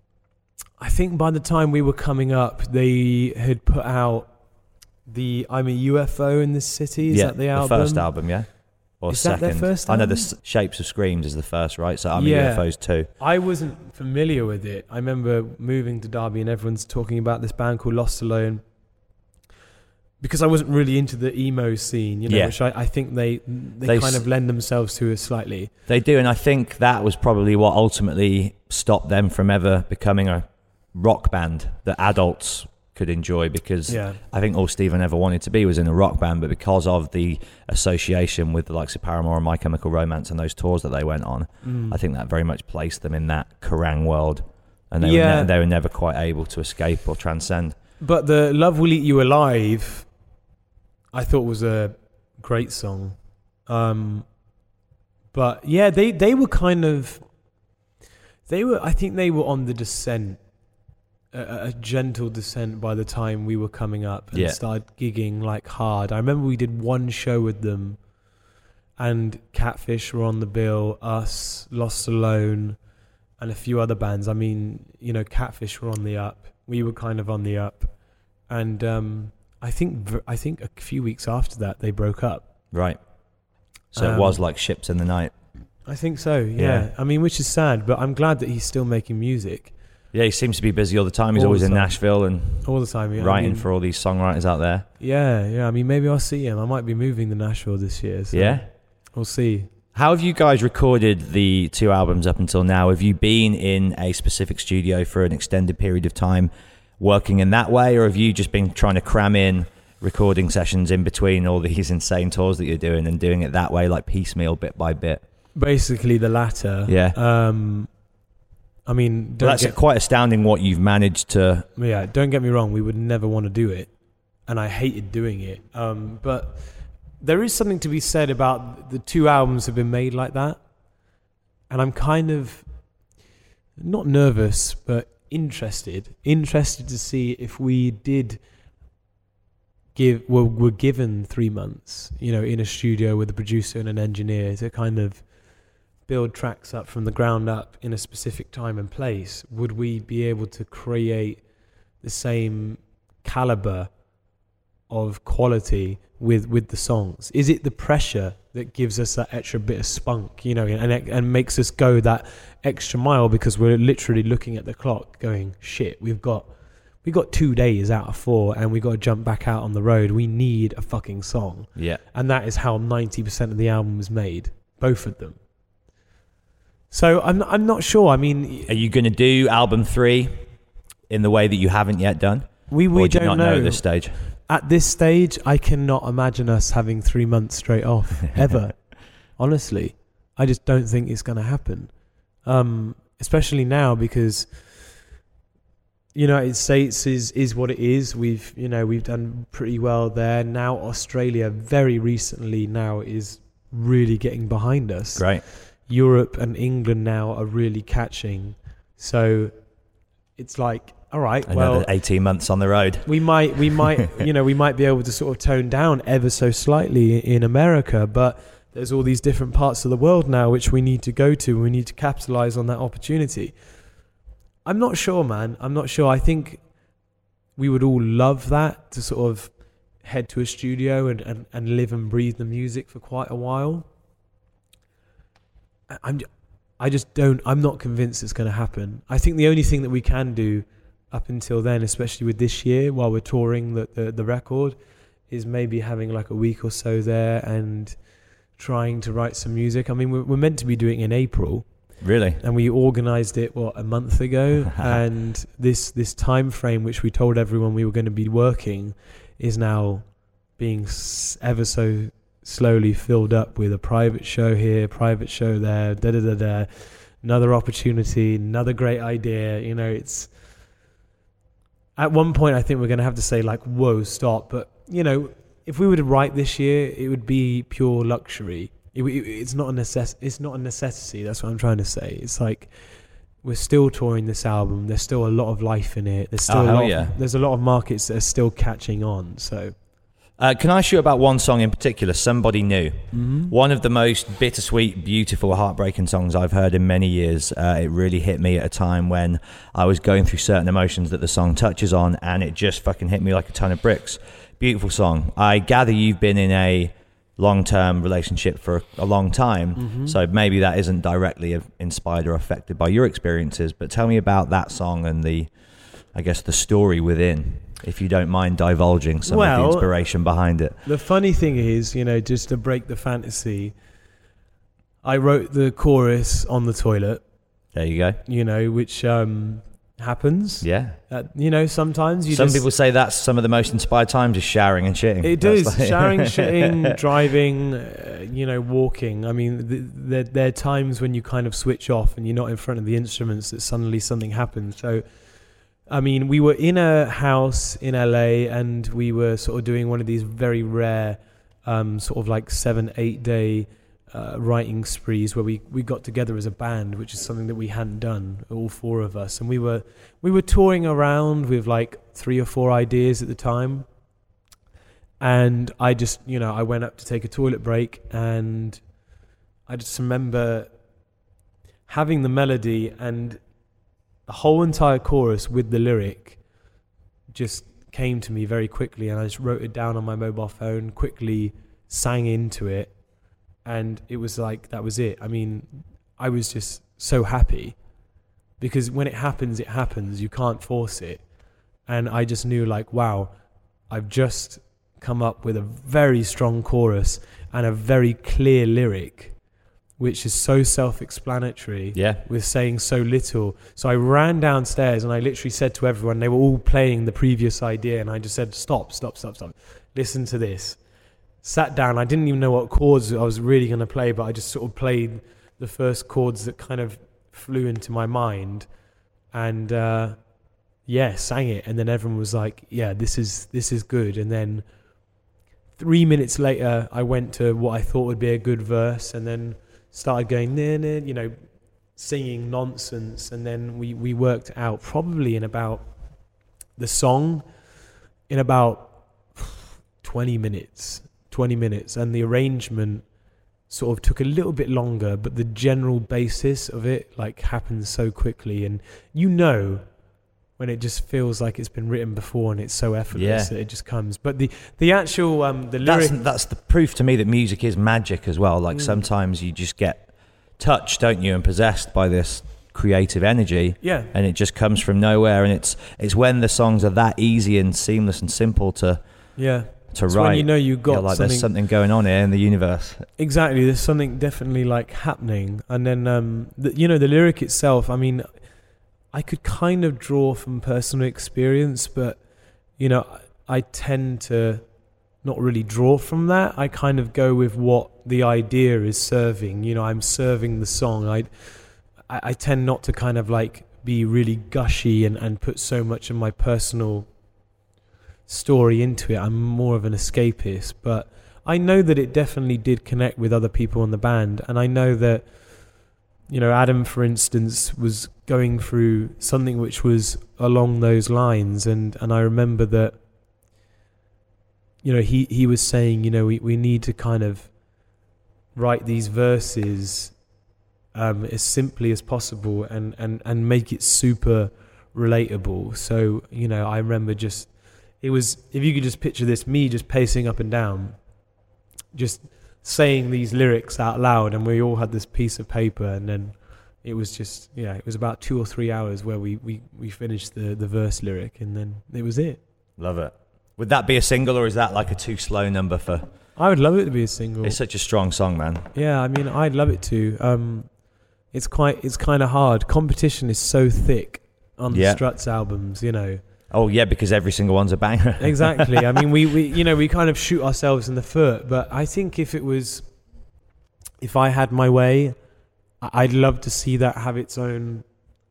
I think by the time we were coming up, they had put out the I'm a U F O in this city. Is yeah, that the album? the first album, yeah. Or is second. That their first album? I know album? the Shapes of Screams is the first, right? So I'm yeah. a U F O's too. I wasn't familiar with it. I remember moving to Derby and everyone's talking about this band called Lost Alone because I wasn't really into the emo scene, you know, yeah. which I, I think they they, they kind of lend themselves to it slightly. They do, and I think that was probably what ultimately stopped them from ever becoming a rock band that adults could enjoy, because yeah. I think all Stephen ever wanted to be was in a rock band, but because of the association with the likes of Paramore and My Chemical Romance and those tours that they went on, mm. I think that very much placed them in that Kerrang world, and they, yeah. were ne- they were never quite able to escape or transcend. But the Love Will Eat You Alive, I thought was a great song. Um, but yeah, they, they were kind of, they were, I think they were on the descent. A, a gentle descent by the time we were coming up and yeah. started gigging like hard. I remember we did one show with them and Catfish were on the bill, us, Lost Alone, and a few other bands. I mean, you know, Catfish were on the up. We were kind of on the up. And um, I think I think a few weeks after that they broke up. Right. So um, it was like Ships in the Night. I think so, yeah. yeah. I mean, which is sad, but I'm glad that he's still making music. Yeah, he seems to be busy all the time. He's all always in time. Nashville and all the time, yeah. writing I mean, for all these songwriters out there. Yeah, yeah. I mean, maybe I'll see him. I might be moving to Nashville this year. So yeah? We'll see. How have you guys recorded the two albums up until now? Have you been in a specific studio for an extended period of time working in that way, or have you just been trying to cram in recording sessions in between all these insane tours that you're doing and doing it that way, like piecemeal, bit by bit? Basically the latter. Yeah. Um, I mean, don't well, that's get, quite astounding what you've managed to... Yeah, don't get me wrong, we would never want to do it, and I hated doing it. Um, but there is something to be said about the two albums have been made like that, and I'm kind of not nervous, but interested, interested to see if we did give, well, were given three months, you know, in a studio with a producer and an engineer to kind of build tracks up from the ground up in a specific time and place, would we be able to create the same caliber of quality with with the songs? Is it the pressure that gives us that extra bit of spunk, you know, and and makes us go that extra mile because we're literally looking at the clock going, shit, we've got we've got two days out of four and we've got to jump back out on the road. We need a fucking song. Yeah. And that is how ninety percent of the album was made, both of them. So I'm I'm not sure. I mean, are you going to do album three in the way that you haven't yet done? We we or do you don't not know know at this stage. At this stage, I cannot imagine us having three months straight off ever. Honestly, I just don't think it's going to happen. Um, especially now because United States is is what it is. We've you know we've done pretty well there. Now Australia, very recently now, is really getting behind us. Great. Europe and England now are really catching. So it's like, all right, Another well, eighteen months on the road. we might we might you know we might be able to sort of tone down ever so slightly in America, but there's all these different parts of the world now which we need to go to. We need to capitalize on that opportunity. I'm not sure, man. I'm not sure. I think we would all love that, to sort of head to a studio and, and, and live and breathe the music for quite a while. I- I'm, I just don't, I'm not convinced it's going to happen. I think the only thing that we can do up until then, especially with this year, while we're touring the, the, the record, is maybe having like a week or so there and trying to write some music. I mean, we're, we're meant to be doing it in April. Really? And we organised it, what, a month ago? And this this time frame, which we told everyone we were going to be working, is now being s- ever so slowly filled up with a private show here, private show there, da da da da. Another opportunity, another great idea. You know, it's at one point I think we're going to have to say like, "Whoa, stop!" But you know, if we were to write this year, it would be pure luxury. It, it, it's not a necess- It's not a necessity. That's what I'm trying to say. It's like we're still touring this album. There's still a lot of life in it. There's still Oh, a hell lot. yeah. Of, there's a lot of markets that are still catching on. So Uh, can I ask you about one song in particular, Somebody New? Mm-hmm. One of the most bittersweet, beautiful, heartbreaking songs I've heard in many years. Uh, it really hit me at a time when I was going through certain emotions that the song touches on, and it just fucking hit me like a ton of bricks. Beautiful song. I gather you've been in a long-term relationship for a long time, Mm-hmm. so maybe that isn't directly inspired or affected by your experiences, but tell me about that song and the, I guess, the story within, if you don't mind divulging some of Well, the inspiration behind it. the funny thing is, you know, just to break the fantasy, I wrote the chorus on the toilet. There you go. You know, which um, happens. Yeah. Uh, you know, sometimes you Some just, people say that's some of the most inspired times is showering and shitting. It That's does. like- Showering, shitting, driving, uh, you know, walking. I mean, th- there, there are times when you kind of switch off and you're not in front of the instruments that suddenly something happens. So, I mean, we were in a house in L A and we were sort of doing one of these very rare um, sort of like seven, eight day uh, writing sprees where we, we got together as a band, which is something that we hadn't done, all four of us. And we were we were touring around with like three or four ideas at the time. And I just, you know, I went up to take a toilet break and I just remember having the melody and the whole entire chorus with the lyric just came to me very quickly, and I just wrote it down on my mobile phone, quickly sang into it, and it was like, that was it. I mean, I was just so happy because when it happens, it happens. You can't force it. And I just knew like, wow, I've just come up with a very strong chorus and a very clear lyric, which is so self-explanatory, Yeah. with saying so little. So I ran downstairs and I literally said to everyone, they were all playing the previous idea, and I just said, stop, stop, stop, stop. Listen to this. Sat down. I didn't even know what chords I was really going to play, but I just sort of played the first chords that kind of flew into my mind. And uh, yeah, sang it. And then everyone was like, yeah, this is this is good. And then three minutes later, I went to what I thought would be a good verse, and then started going, nah, nah, you know, singing nonsense. And then we, we worked out probably in about the song in about twenty minutes, twenty minutes. And the arrangement sort of took a little bit longer, but the general basis of it like happens so quickly. And you know, when it just feels like it's been written before and it's so effortless Yeah. that it just comes. But the, the actual, um, the lyric... That's, that's the proof to me that music is magic as well. Like Mm. sometimes you just get touched, don't you, and possessed by this creative energy. Yeah. And it just comes from nowhere. And it's it's when the songs are that easy and seamless and simple to Yeah. to It's write. when you know you got You're like something... there's something going on here in the universe. Exactly, there's something definitely like happening. And then, um, the, you know, the lyric itself, I mean, I could kind of draw from personal experience, but you know, I tend to not really draw from that. I kind of go with what the idea is serving. You know, I'm serving the song. I, I, I tend not to kind of like be really gushy and, and put so much of my personal story into it. I'm more of an escapist, but I know that it definitely did connect with other people in the band, and I know that, you know, Adam, for instance, was going through something which was along those lines, and, and I remember that, you know, he, he was saying, you know, we, we need to kind of write these verses um, as simply as possible and, and, and make it super relatable. So, you know, I remember just, it was, if you could just picture this, me just pacing up and down, just saying these lyrics out loud, and we all had this piece of paper, and then it was just, yeah, it was about two or three hours where we, we, we finished the, the verse lyric, and then it was it. Love it. Would that be a single, or is that like a too slow number for... I would love it to be a single. It's such a strong song, man. Yeah, I mean, I'd love it to. Um, it's quite, it's kind of hard. Competition is so thick on the Yeah. Struts albums, you know. Oh, yeah, because every single one's a banger. Exactly. I mean, we, we, you know, we kind of shoot ourselves in the foot, but I think if it was, if I had my way, I- I'd love to see that have its own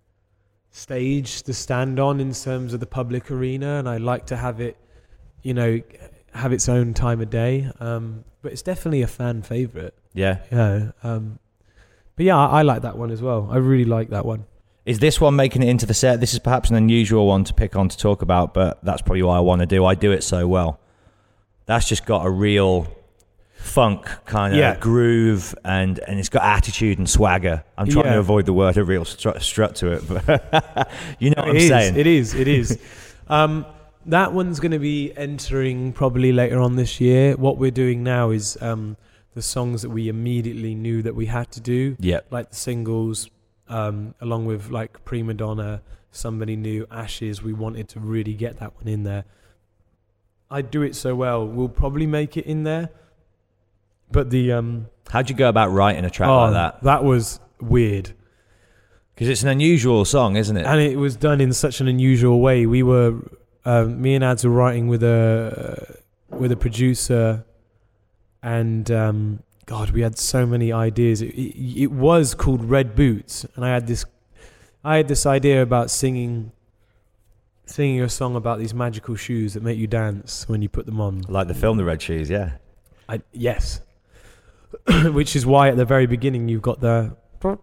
stage to stand on in terms of the public arena, and I'd like to have it, you know, have its own time of day. Um, but it's definitely a fan favourite. Yeah. Yeah. Um, but yeah, I, I like that one as well. I really like that one. Is this one making it into the set? This is perhaps an unusual one to pick on to talk about, but that's probably what I want to do. I do it so well. That's just got a real funk kind of Yeah. groove, and, and it's got attitude and swagger. I'm trying Yeah. to avoid the word a real strut, strut to it, but you know what It I'm is, saying. It is. It is. um, that one's going to be entering probably later on this year. What we're doing now is um, the songs that we immediately knew that we had to do, Yeah. like the singles, um, along with like Prima Donna, Somebody New, Ashes. We wanted to really get that one in there. I do it so well. We'll probably make it in there. But the um, How'd you go about writing a track oh, like that? that was weird. Because it's an unusual song, isn't it? And it was done in such an unusual way. We were, um, me and Ads were writing with a with a producer, and um, God, we had so many ideas. It, it, it was called Red Boots, and I had this, I had this idea about singing, singing a song about these magical shoes that make you dance when you put them on. Like the film The Red Shoes, yeah. I, yes, which is why at the very beginning you've got the.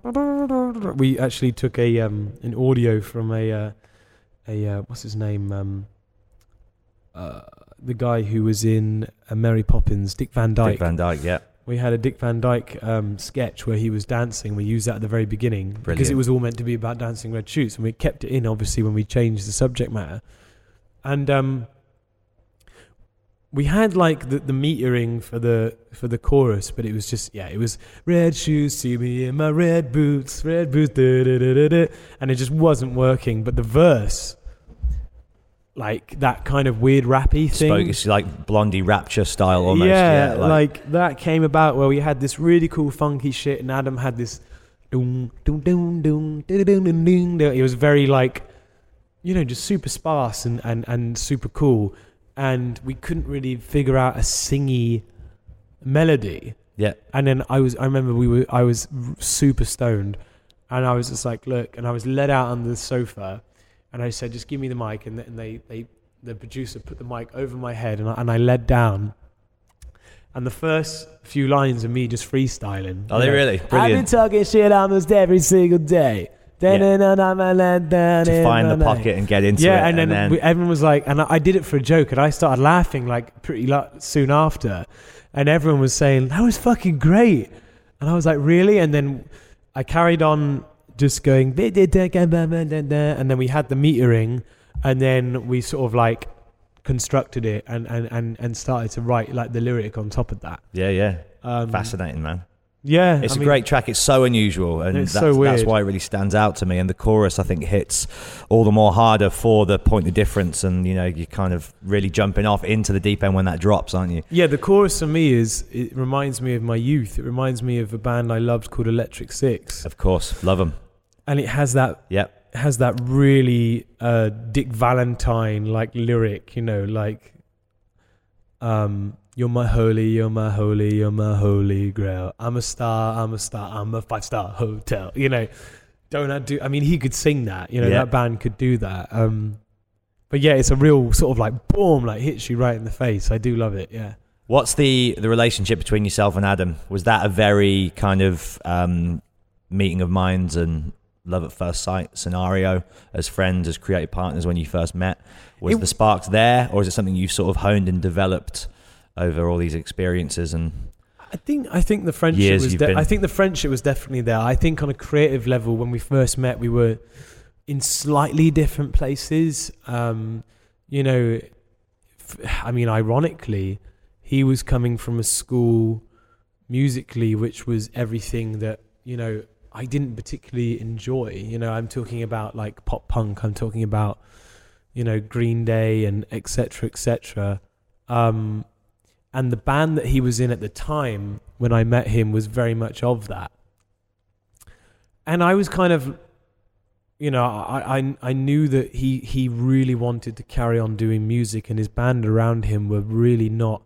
We actually took a um, an audio from a uh, a uh, what's his name um, uh, the guy who was in uh, Mary Poppins, Dick Van Dyke. Dick Van Dyke, yeah. We had a Dick Van Dyke um, sketch where he was dancing. We used that at the very beginning because Brilliant. it was all meant to be about dancing red shoes, and we kept it in obviously when we changed the subject matter. And um, we had like the, the metering for the for the chorus, but it was just yeah, it was red shoes, see me in my red boots, red boots, da, da, da, da, da, and it just wasn't working. But the verse, like that kind of weird rappy thing, Spoke, it's like Blondie Rapture style almost. yeah, Yeah, like, that came about where we had this really cool funky shit, and Adam had this doom doom doom doom doom doom doom doom. It was very like, you know, just super sparse and and and super cool. And we couldn't really figure out a singy melody. yeah. And then I was, I remember we were, I was super stoned, and I was just like, look, and I was led out on the sofa, and I said, just give me the mic, and, th- and they, they, the producer put the mic over my head, and I, and I led down, and the first few lines of me just freestyling. Are they really? I've been Brilliant. talking shit almost every single day. Yeah. To To find the pocket and get into yeah, it. and then, then we, everyone was like, and I, I did it for a joke, and I started laughing like pretty lo- soon after, and everyone was saying that was fucking great, and I was like, really? And then I carried on just going, and then we had the metering, and then we sort of like constructed it and and and, and started to write like the lyric on top of that. yeah, yeah. Um, Fascinating, man. Yeah, It's I a mean, great track. It's so unusual, and It's that's, so that's weird. why it really stands out to me. And the chorus, I think, hits all the more harder for the point of difference. And you know, you're kind of really jumping off into the deep end when that drops, aren't you? Yeah, the chorus for me is, it reminds me of my youth. It reminds me of a band I loved called Electric Six. Of course, love them. And it has that Yep. has that really uh, Dick Valentine like lyric, you know, like um, "You're my holy, you're my holy, you're my holy grail. I'm a star, I'm a star, I'm a five star hotel." You know, don't I do? I mean, he could sing that. You know, Yeah. that band could do that. Um, but yeah, it's a real sort of like boom, like hits you right in the face. I do love it. Yeah. What's the, the relationship between yourself and Adam? Was that a very kind of um, meeting of minds and love at first sight scenario as friends, as creative partners when you first met? Was It- the sparks there, or is it something you sort of honed and developed over all these experiences? And I think I think the friendship Years was you've de- been- I think the friendship was definitely there. I think on a creative level, when we first met, we were in slightly different places. Um, you know, f- I mean, ironically, he was coming from a school musically which was everything that, you know, I didn't particularly enjoy. You know, I'm talking about like pop punk. I'm talking about, you know, Green Day and et cetera, et cetera. Um, and the band that he was in at the time when I met him was very much of that. And I was kind of, you know, I, I, I knew that he, he really wanted to carry on doing music, and his band around him were really not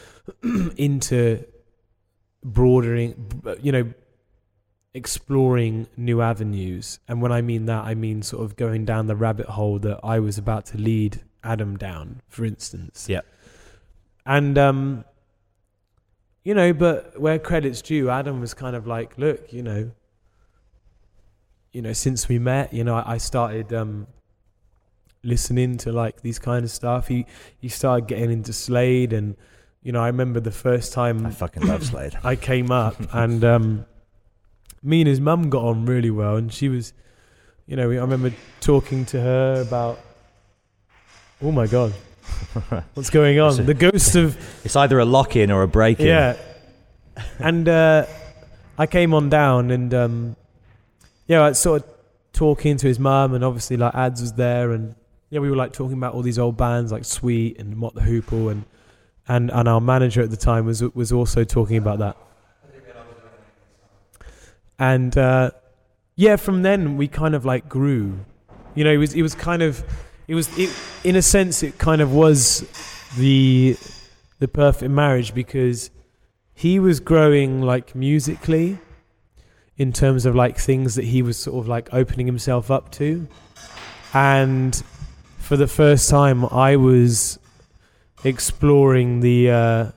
into broadening, you know, exploring new avenues. And when I mean that, I mean sort of going down the rabbit hole that I was about to lead Adam down, for instance. yeah, And, um, you know, but where credit's due, Adam was kind of like, look, you know, you know, since we met, you know, I, I started um, listening to like these kind of stuff. He he started getting into Slade, and, you know, I remember the first time I fucking love Slade. I came up, and um, me and his mum got on really well, and she was, you know, I remember talking to her about, oh my God, what's going on? The ghost of, It's either a lock-in or a break-in. yeah. And uh, I came on down, and um, yeah, I was sort of talking to his mum, and obviously like Ads was there, and yeah, we were like talking about all these old bands like Sweet and Mott the Hoople, and and and our manager at the time was was also talking about that. And uh, yeah, from then we kind of like grew. You know, it was it was kind of it was it, in a sense it kind of was the the perfect marriage, because he was growing like musically in terms of like things that he was sort of like opening himself up to, and for the first time I was exploring the uh,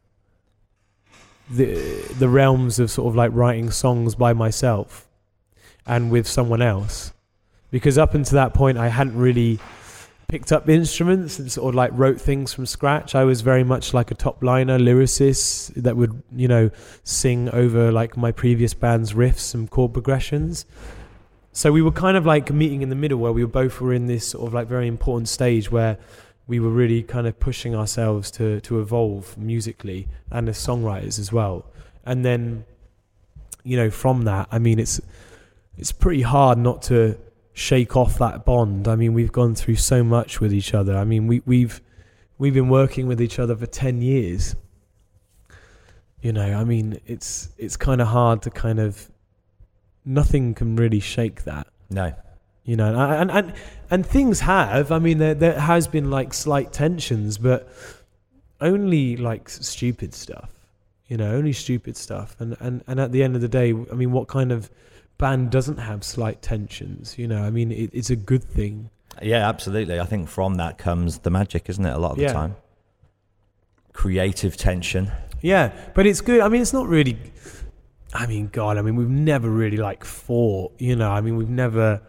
the the realms of sort of like writing songs by myself and with someone else, because up until that point I hadn't really picked up instruments and sort of like wrote things from scratch. I was very much like a top liner lyricist that would, you know, sing over like my previous band's riffs and chord progressions. So we were kind of like meeting in the middle, where we were both were in this sort of like very important stage where we were really kind of pushing ourselves to to evolve musically and as songwriters as well. And then, you know, from that, I mean, it's it's pretty hard not to shake off that bond. I mean, we've gone through so much with each other. I mean, we we've we've been working with each other for ten years. You know, I mean, it's it's kind of hard to kind of, nothing can really shake that. No. You know, and and and things have. I mean, there there has been like slight tensions, but only like stupid stuff. You know, only stupid stuff. And and and at the end of the day, I mean, what kind of band doesn't have slight tensions? You know, I mean, it, it's a good thing. Yeah, absolutely. I think from that comes the magic, isn't it? A lot of the Yeah. time, creative tension. Yeah, but it's good. I mean, it's not really. I mean, God, I mean, we've never really like fought. You know, I mean, we've never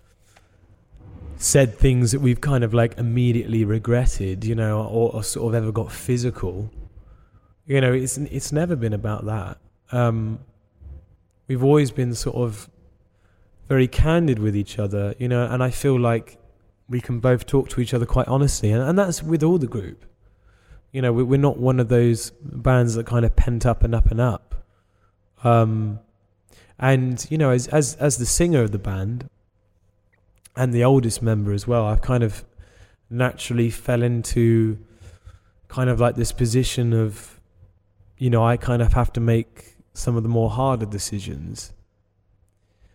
said things that we've kind of like immediately regretted, you know, or, or sort of ever got physical. You know, it's it's never been about that. Um, we've always been sort of very candid with each other, you know, and I feel like we can both talk to each other quite honestly, and, and that's with all the group. You know, we, we're not one of those bands that kind of pent up and up and up. Um, and you know, as as as the singer of the band, and the oldest member as well, I've kind of naturally fell into kind of like this position of, you know, I kind of have to make some of the more harder decisions.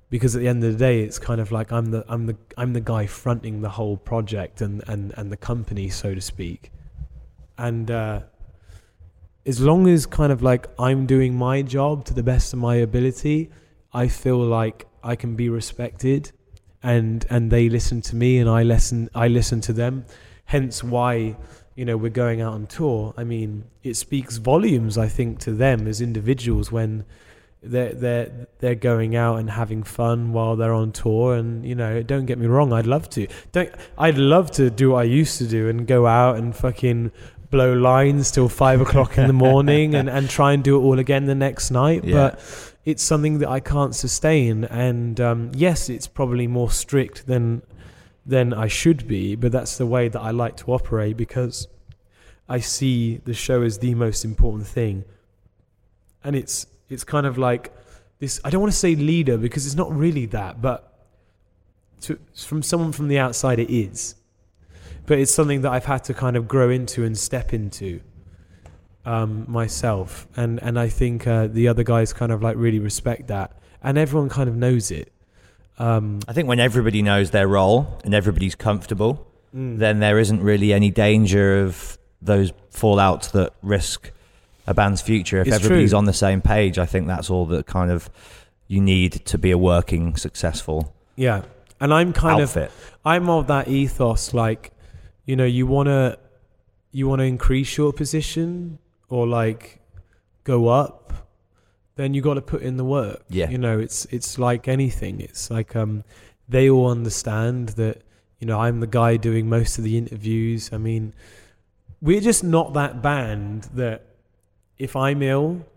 because at the end of the day, it's kind of like I'm the I'm the I'm the guy fronting the whole project and and and the company, so to speak. And uh, as long as kind of like I'm doing my job to the best of my ability, I feel like I can be respected, and and they listen to me, and I listen I listen to them. Hence why, you know, we're going out on tour. I mean, it speaks volumes, I think, to them as individuals when they're they're they're going out and having fun while they're on tour. And, you know, don't get me wrong, I'd love to. Don't I'd love to do what I used to do and go out and fucking blow lines till five o'clock in the morning and, and try and do it all again the next night. Yeah. But it's something that I can't sustain. And um, yes, it's probably more strict than than I should be, but that's the way that I like to operate, because I see the show as the most important thing. And it's it's kind of like this, I don't want to say leader, because it's not really that, but to, from someone from the outside it is. But it's something that I've had to kind of grow into and step into um, myself. And, and I think uh, the other guys kind of like really respect that. And everyone kind of knows it. Um, I think when everybody knows their role and everybody's comfortable, mm. then there isn't really any danger of those fallouts that risk a band's future. If it's everybody's true. on the same page, I think that's all that kind of you need to be a working, successful yeah. And I'm kind outfit. of, I'm of that ethos, like, you know, you want to you want to increase your position or like go up, then you got to put in the work. Yeah. You know, it's it's like anything. It's like um, they all understand that, you know, I'm the guy doing most of the interviews. I mean, we're just not that band that if I'm ill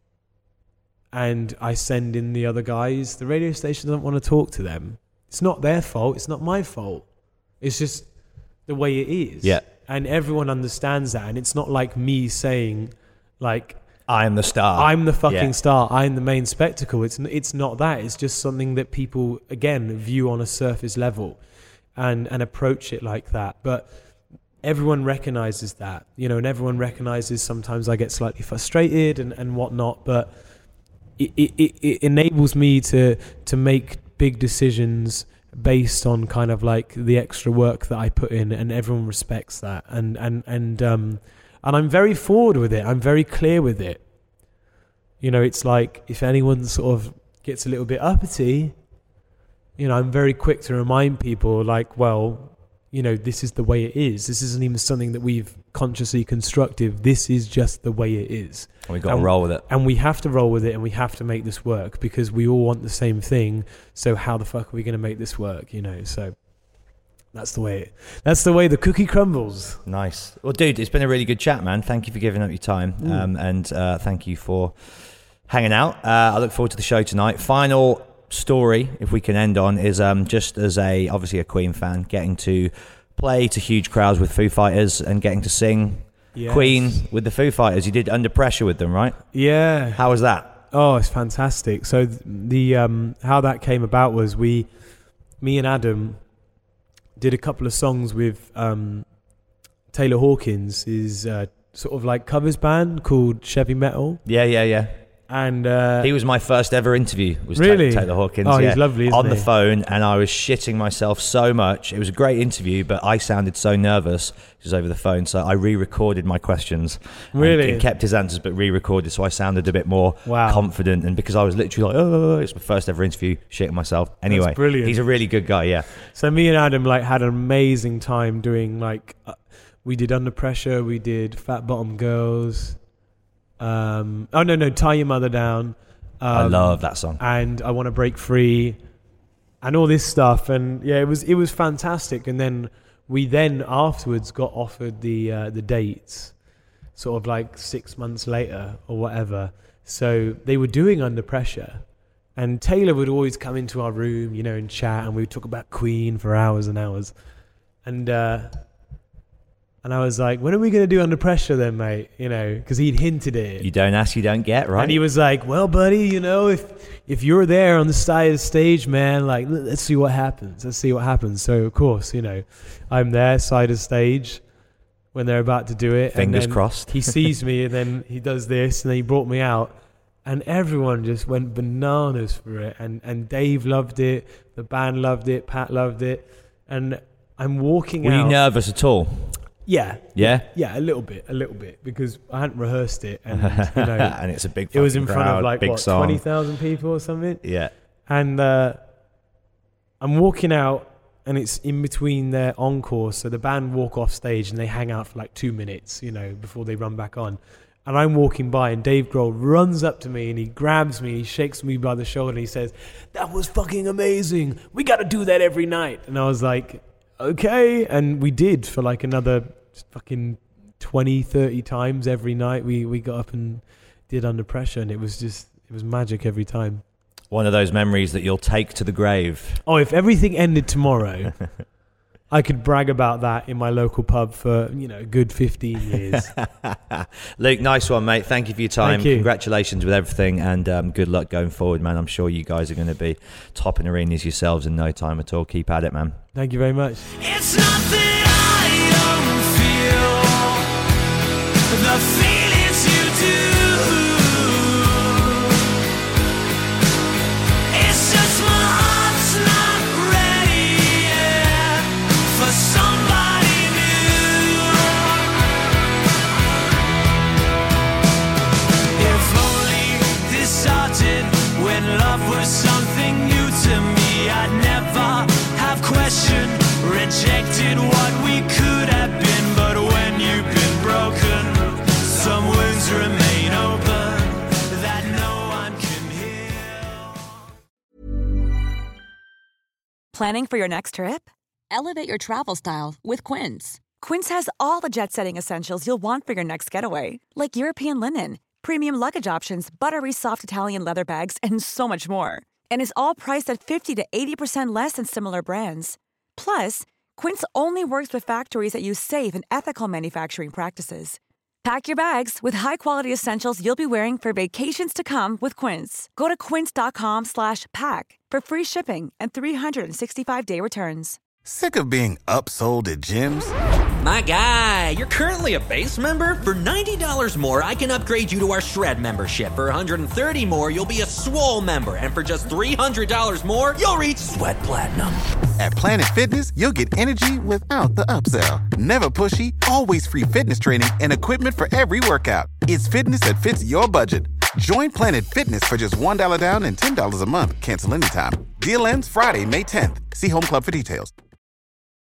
and I send in the other guys, the radio station doesn't want to talk to them. It's not their fault. It's not my fault. It's just the way it is. Yeah. And everyone understands that. And it's not like me saying, like, I'm the star. I'm the fucking Yeah. star. I'm the main spectacle. It's it's not that. It's just something that people, again, view on a surface level and, and approach it like that. But everyone recognizes that, you know, and everyone recognizes sometimes I get slightly frustrated and, and whatnot. But it, it, it, it enables me to to make big decisions based on kind of like the extra work that I put in, and everyone respects that. And and and um and I'm very forward with it. I'm very clear with it. You know, it's like if anyone sort of gets a little bit uppity, you know, I'm very quick to remind people, like, well, you know, this is the way it is. This isn't even something that we've consciously constructed. This is just the way it is. And we've got to roll with it. And we have to roll with it, and we have to make this work because we all want the same thing. So how the fuck are we going to make this work, you know? So that's the way it, that's the way the cookie crumbles. Nice. Well, dude, it's been a really good chat, man. Thank you for giving up your time. Mm. Um, and uh, thank you for hanging out. Uh, I look forward to the show tonight. Final story, if we can end on, is um, just as a obviously a Queen fan, getting to play to huge crowds with Foo Fighters and getting to sing Yes. Queen with the Foo Fighters. You did Under Pressure with them, right? Yeah. How was that? Oh, it's fantastic. So th- the um, how that came about was we, me and Adam, did a couple of songs with um, Taylor Hawkins, his uh, sort of like covers band called Chevy Metal. Yeah, yeah, yeah. And uh, He was my first ever interview. Was Really? Ta- Taylor Hawkins. Oh, yeah, he's lovely, isn't on the he? phone, and I was shitting myself so much. It was a great interview, but I sounded so nervous just over the phone, so I re-recorded my questions. Really? And, and kept his answers, but re-recorded, so I sounded a bit more Wow. confident. And because I was literally like, oh, it's my first ever interview, shitting myself. Anyway, brilliant. He's a really good guy. Yeah. So me and Adam like had an amazing time doing like uh, we did Under Pressure, we did Fat Bottom Girls. Um, oh no no, Tie Your Mother Down. Um, I love that song. And I Want to Break Free, and all this stuff. And yeah, it was it was fantastic. And then we then afterwards got offered the uh, the dates, sort of like six months later or whatever. So they were doing Under Pressure. And Taylor would always come into our room, you know, and chat, and we would talk about Queen for hours and hours. And uh, and I was like, when are we going to do Under Pressure then, mate? You know, because he'd hinted it. You don't ask, you don't get, right? And he was like, well, buddy, you know, if if you're there on the side of the stage, man, like, let- let's see what happens. Let's see what happens. So, of course, you know, I'm there, side of stage, when they're about to do it. Fingers and then crossed. He sees me, and then he does this, and then he brought me out. And everyone just went bananas for it. And, and Dave loved it. The band loved it. Pat loved it. And I'm walking Were out. you nervous at all? Yeah. Yeah? Yeah, a little bit. A little bit. Because I hadn't rehearsed it. And, you know, and it's a big it was in crowd, front of like, big what, song. twenty thousand people or something? Yeah. And uh, I'm walking out. And it's in between their encore. So the band walk off stage and they hang out for like two minutes, you know, before they run back on. And I'm walking by and Dave Grohl runs up to me and he grabs me, he shakes me by the shoulder and he says, "That was fucking amazing. We got to do that every night." And I was like, okay. And we did for like another fucking twenty, thirty times every night. We, we got up and did Under Pressure and it was just, it was magic every time. One of those memories that you'll take to the grave. Oh, if everything ended tomorrow, I could brag about that in my local pub for, you know, a good fifteen years. Luke, nice one, mate. Thank you for your time. Thank you. Congratulations with everything and um, good luck going forward, man. I'm sure you guys are going to be topping arenas yourselves in no time at all. Keep at it, man. Thank you very much. It's not that I don't feel the feelings you do. It's just my heart's not ready yet for somebody new. If only this started when love was something new to me, I'd never have questioned, rejected what we could have been. But when you've been broken, some wounds remain open that no one can heal. Planning for your next trip? Elevate your travel style with Quince. Quince has all the jet-setting essentials you'll want for your next getaway, like European linen, premium luggage options, buttery soft Italian leather bags, and so much more. And is all priced at fifty to eighty percent less than similar brands. Plus, Quince only works with factories that use safe and ethical manufacturing practices. Pack your bags with high-quality essentials you'll be wearing for vacations to come with Quince. Go to quince.com slash pack for free shipping and three sixty-five day returns. Sick of being upsold at gyms? My guy, you're currently a base member? For ninety dollars more, I can upgrade you to our Shred membership. For one hundred thirty dollars more, you'll be a Swole member. And for just three hundred dollars more, you'll reach Sweat Platinum. At Planet Fitness, you'll get energy without the upsell. Never pushy, always free fitness training and equipment for every workout. It's fitness that fits your budget. Join Planet Fitness for just one dollar down and ten dollars a month. Cancel anytime. Deal ends Friday, May tenth. See Home Club for details.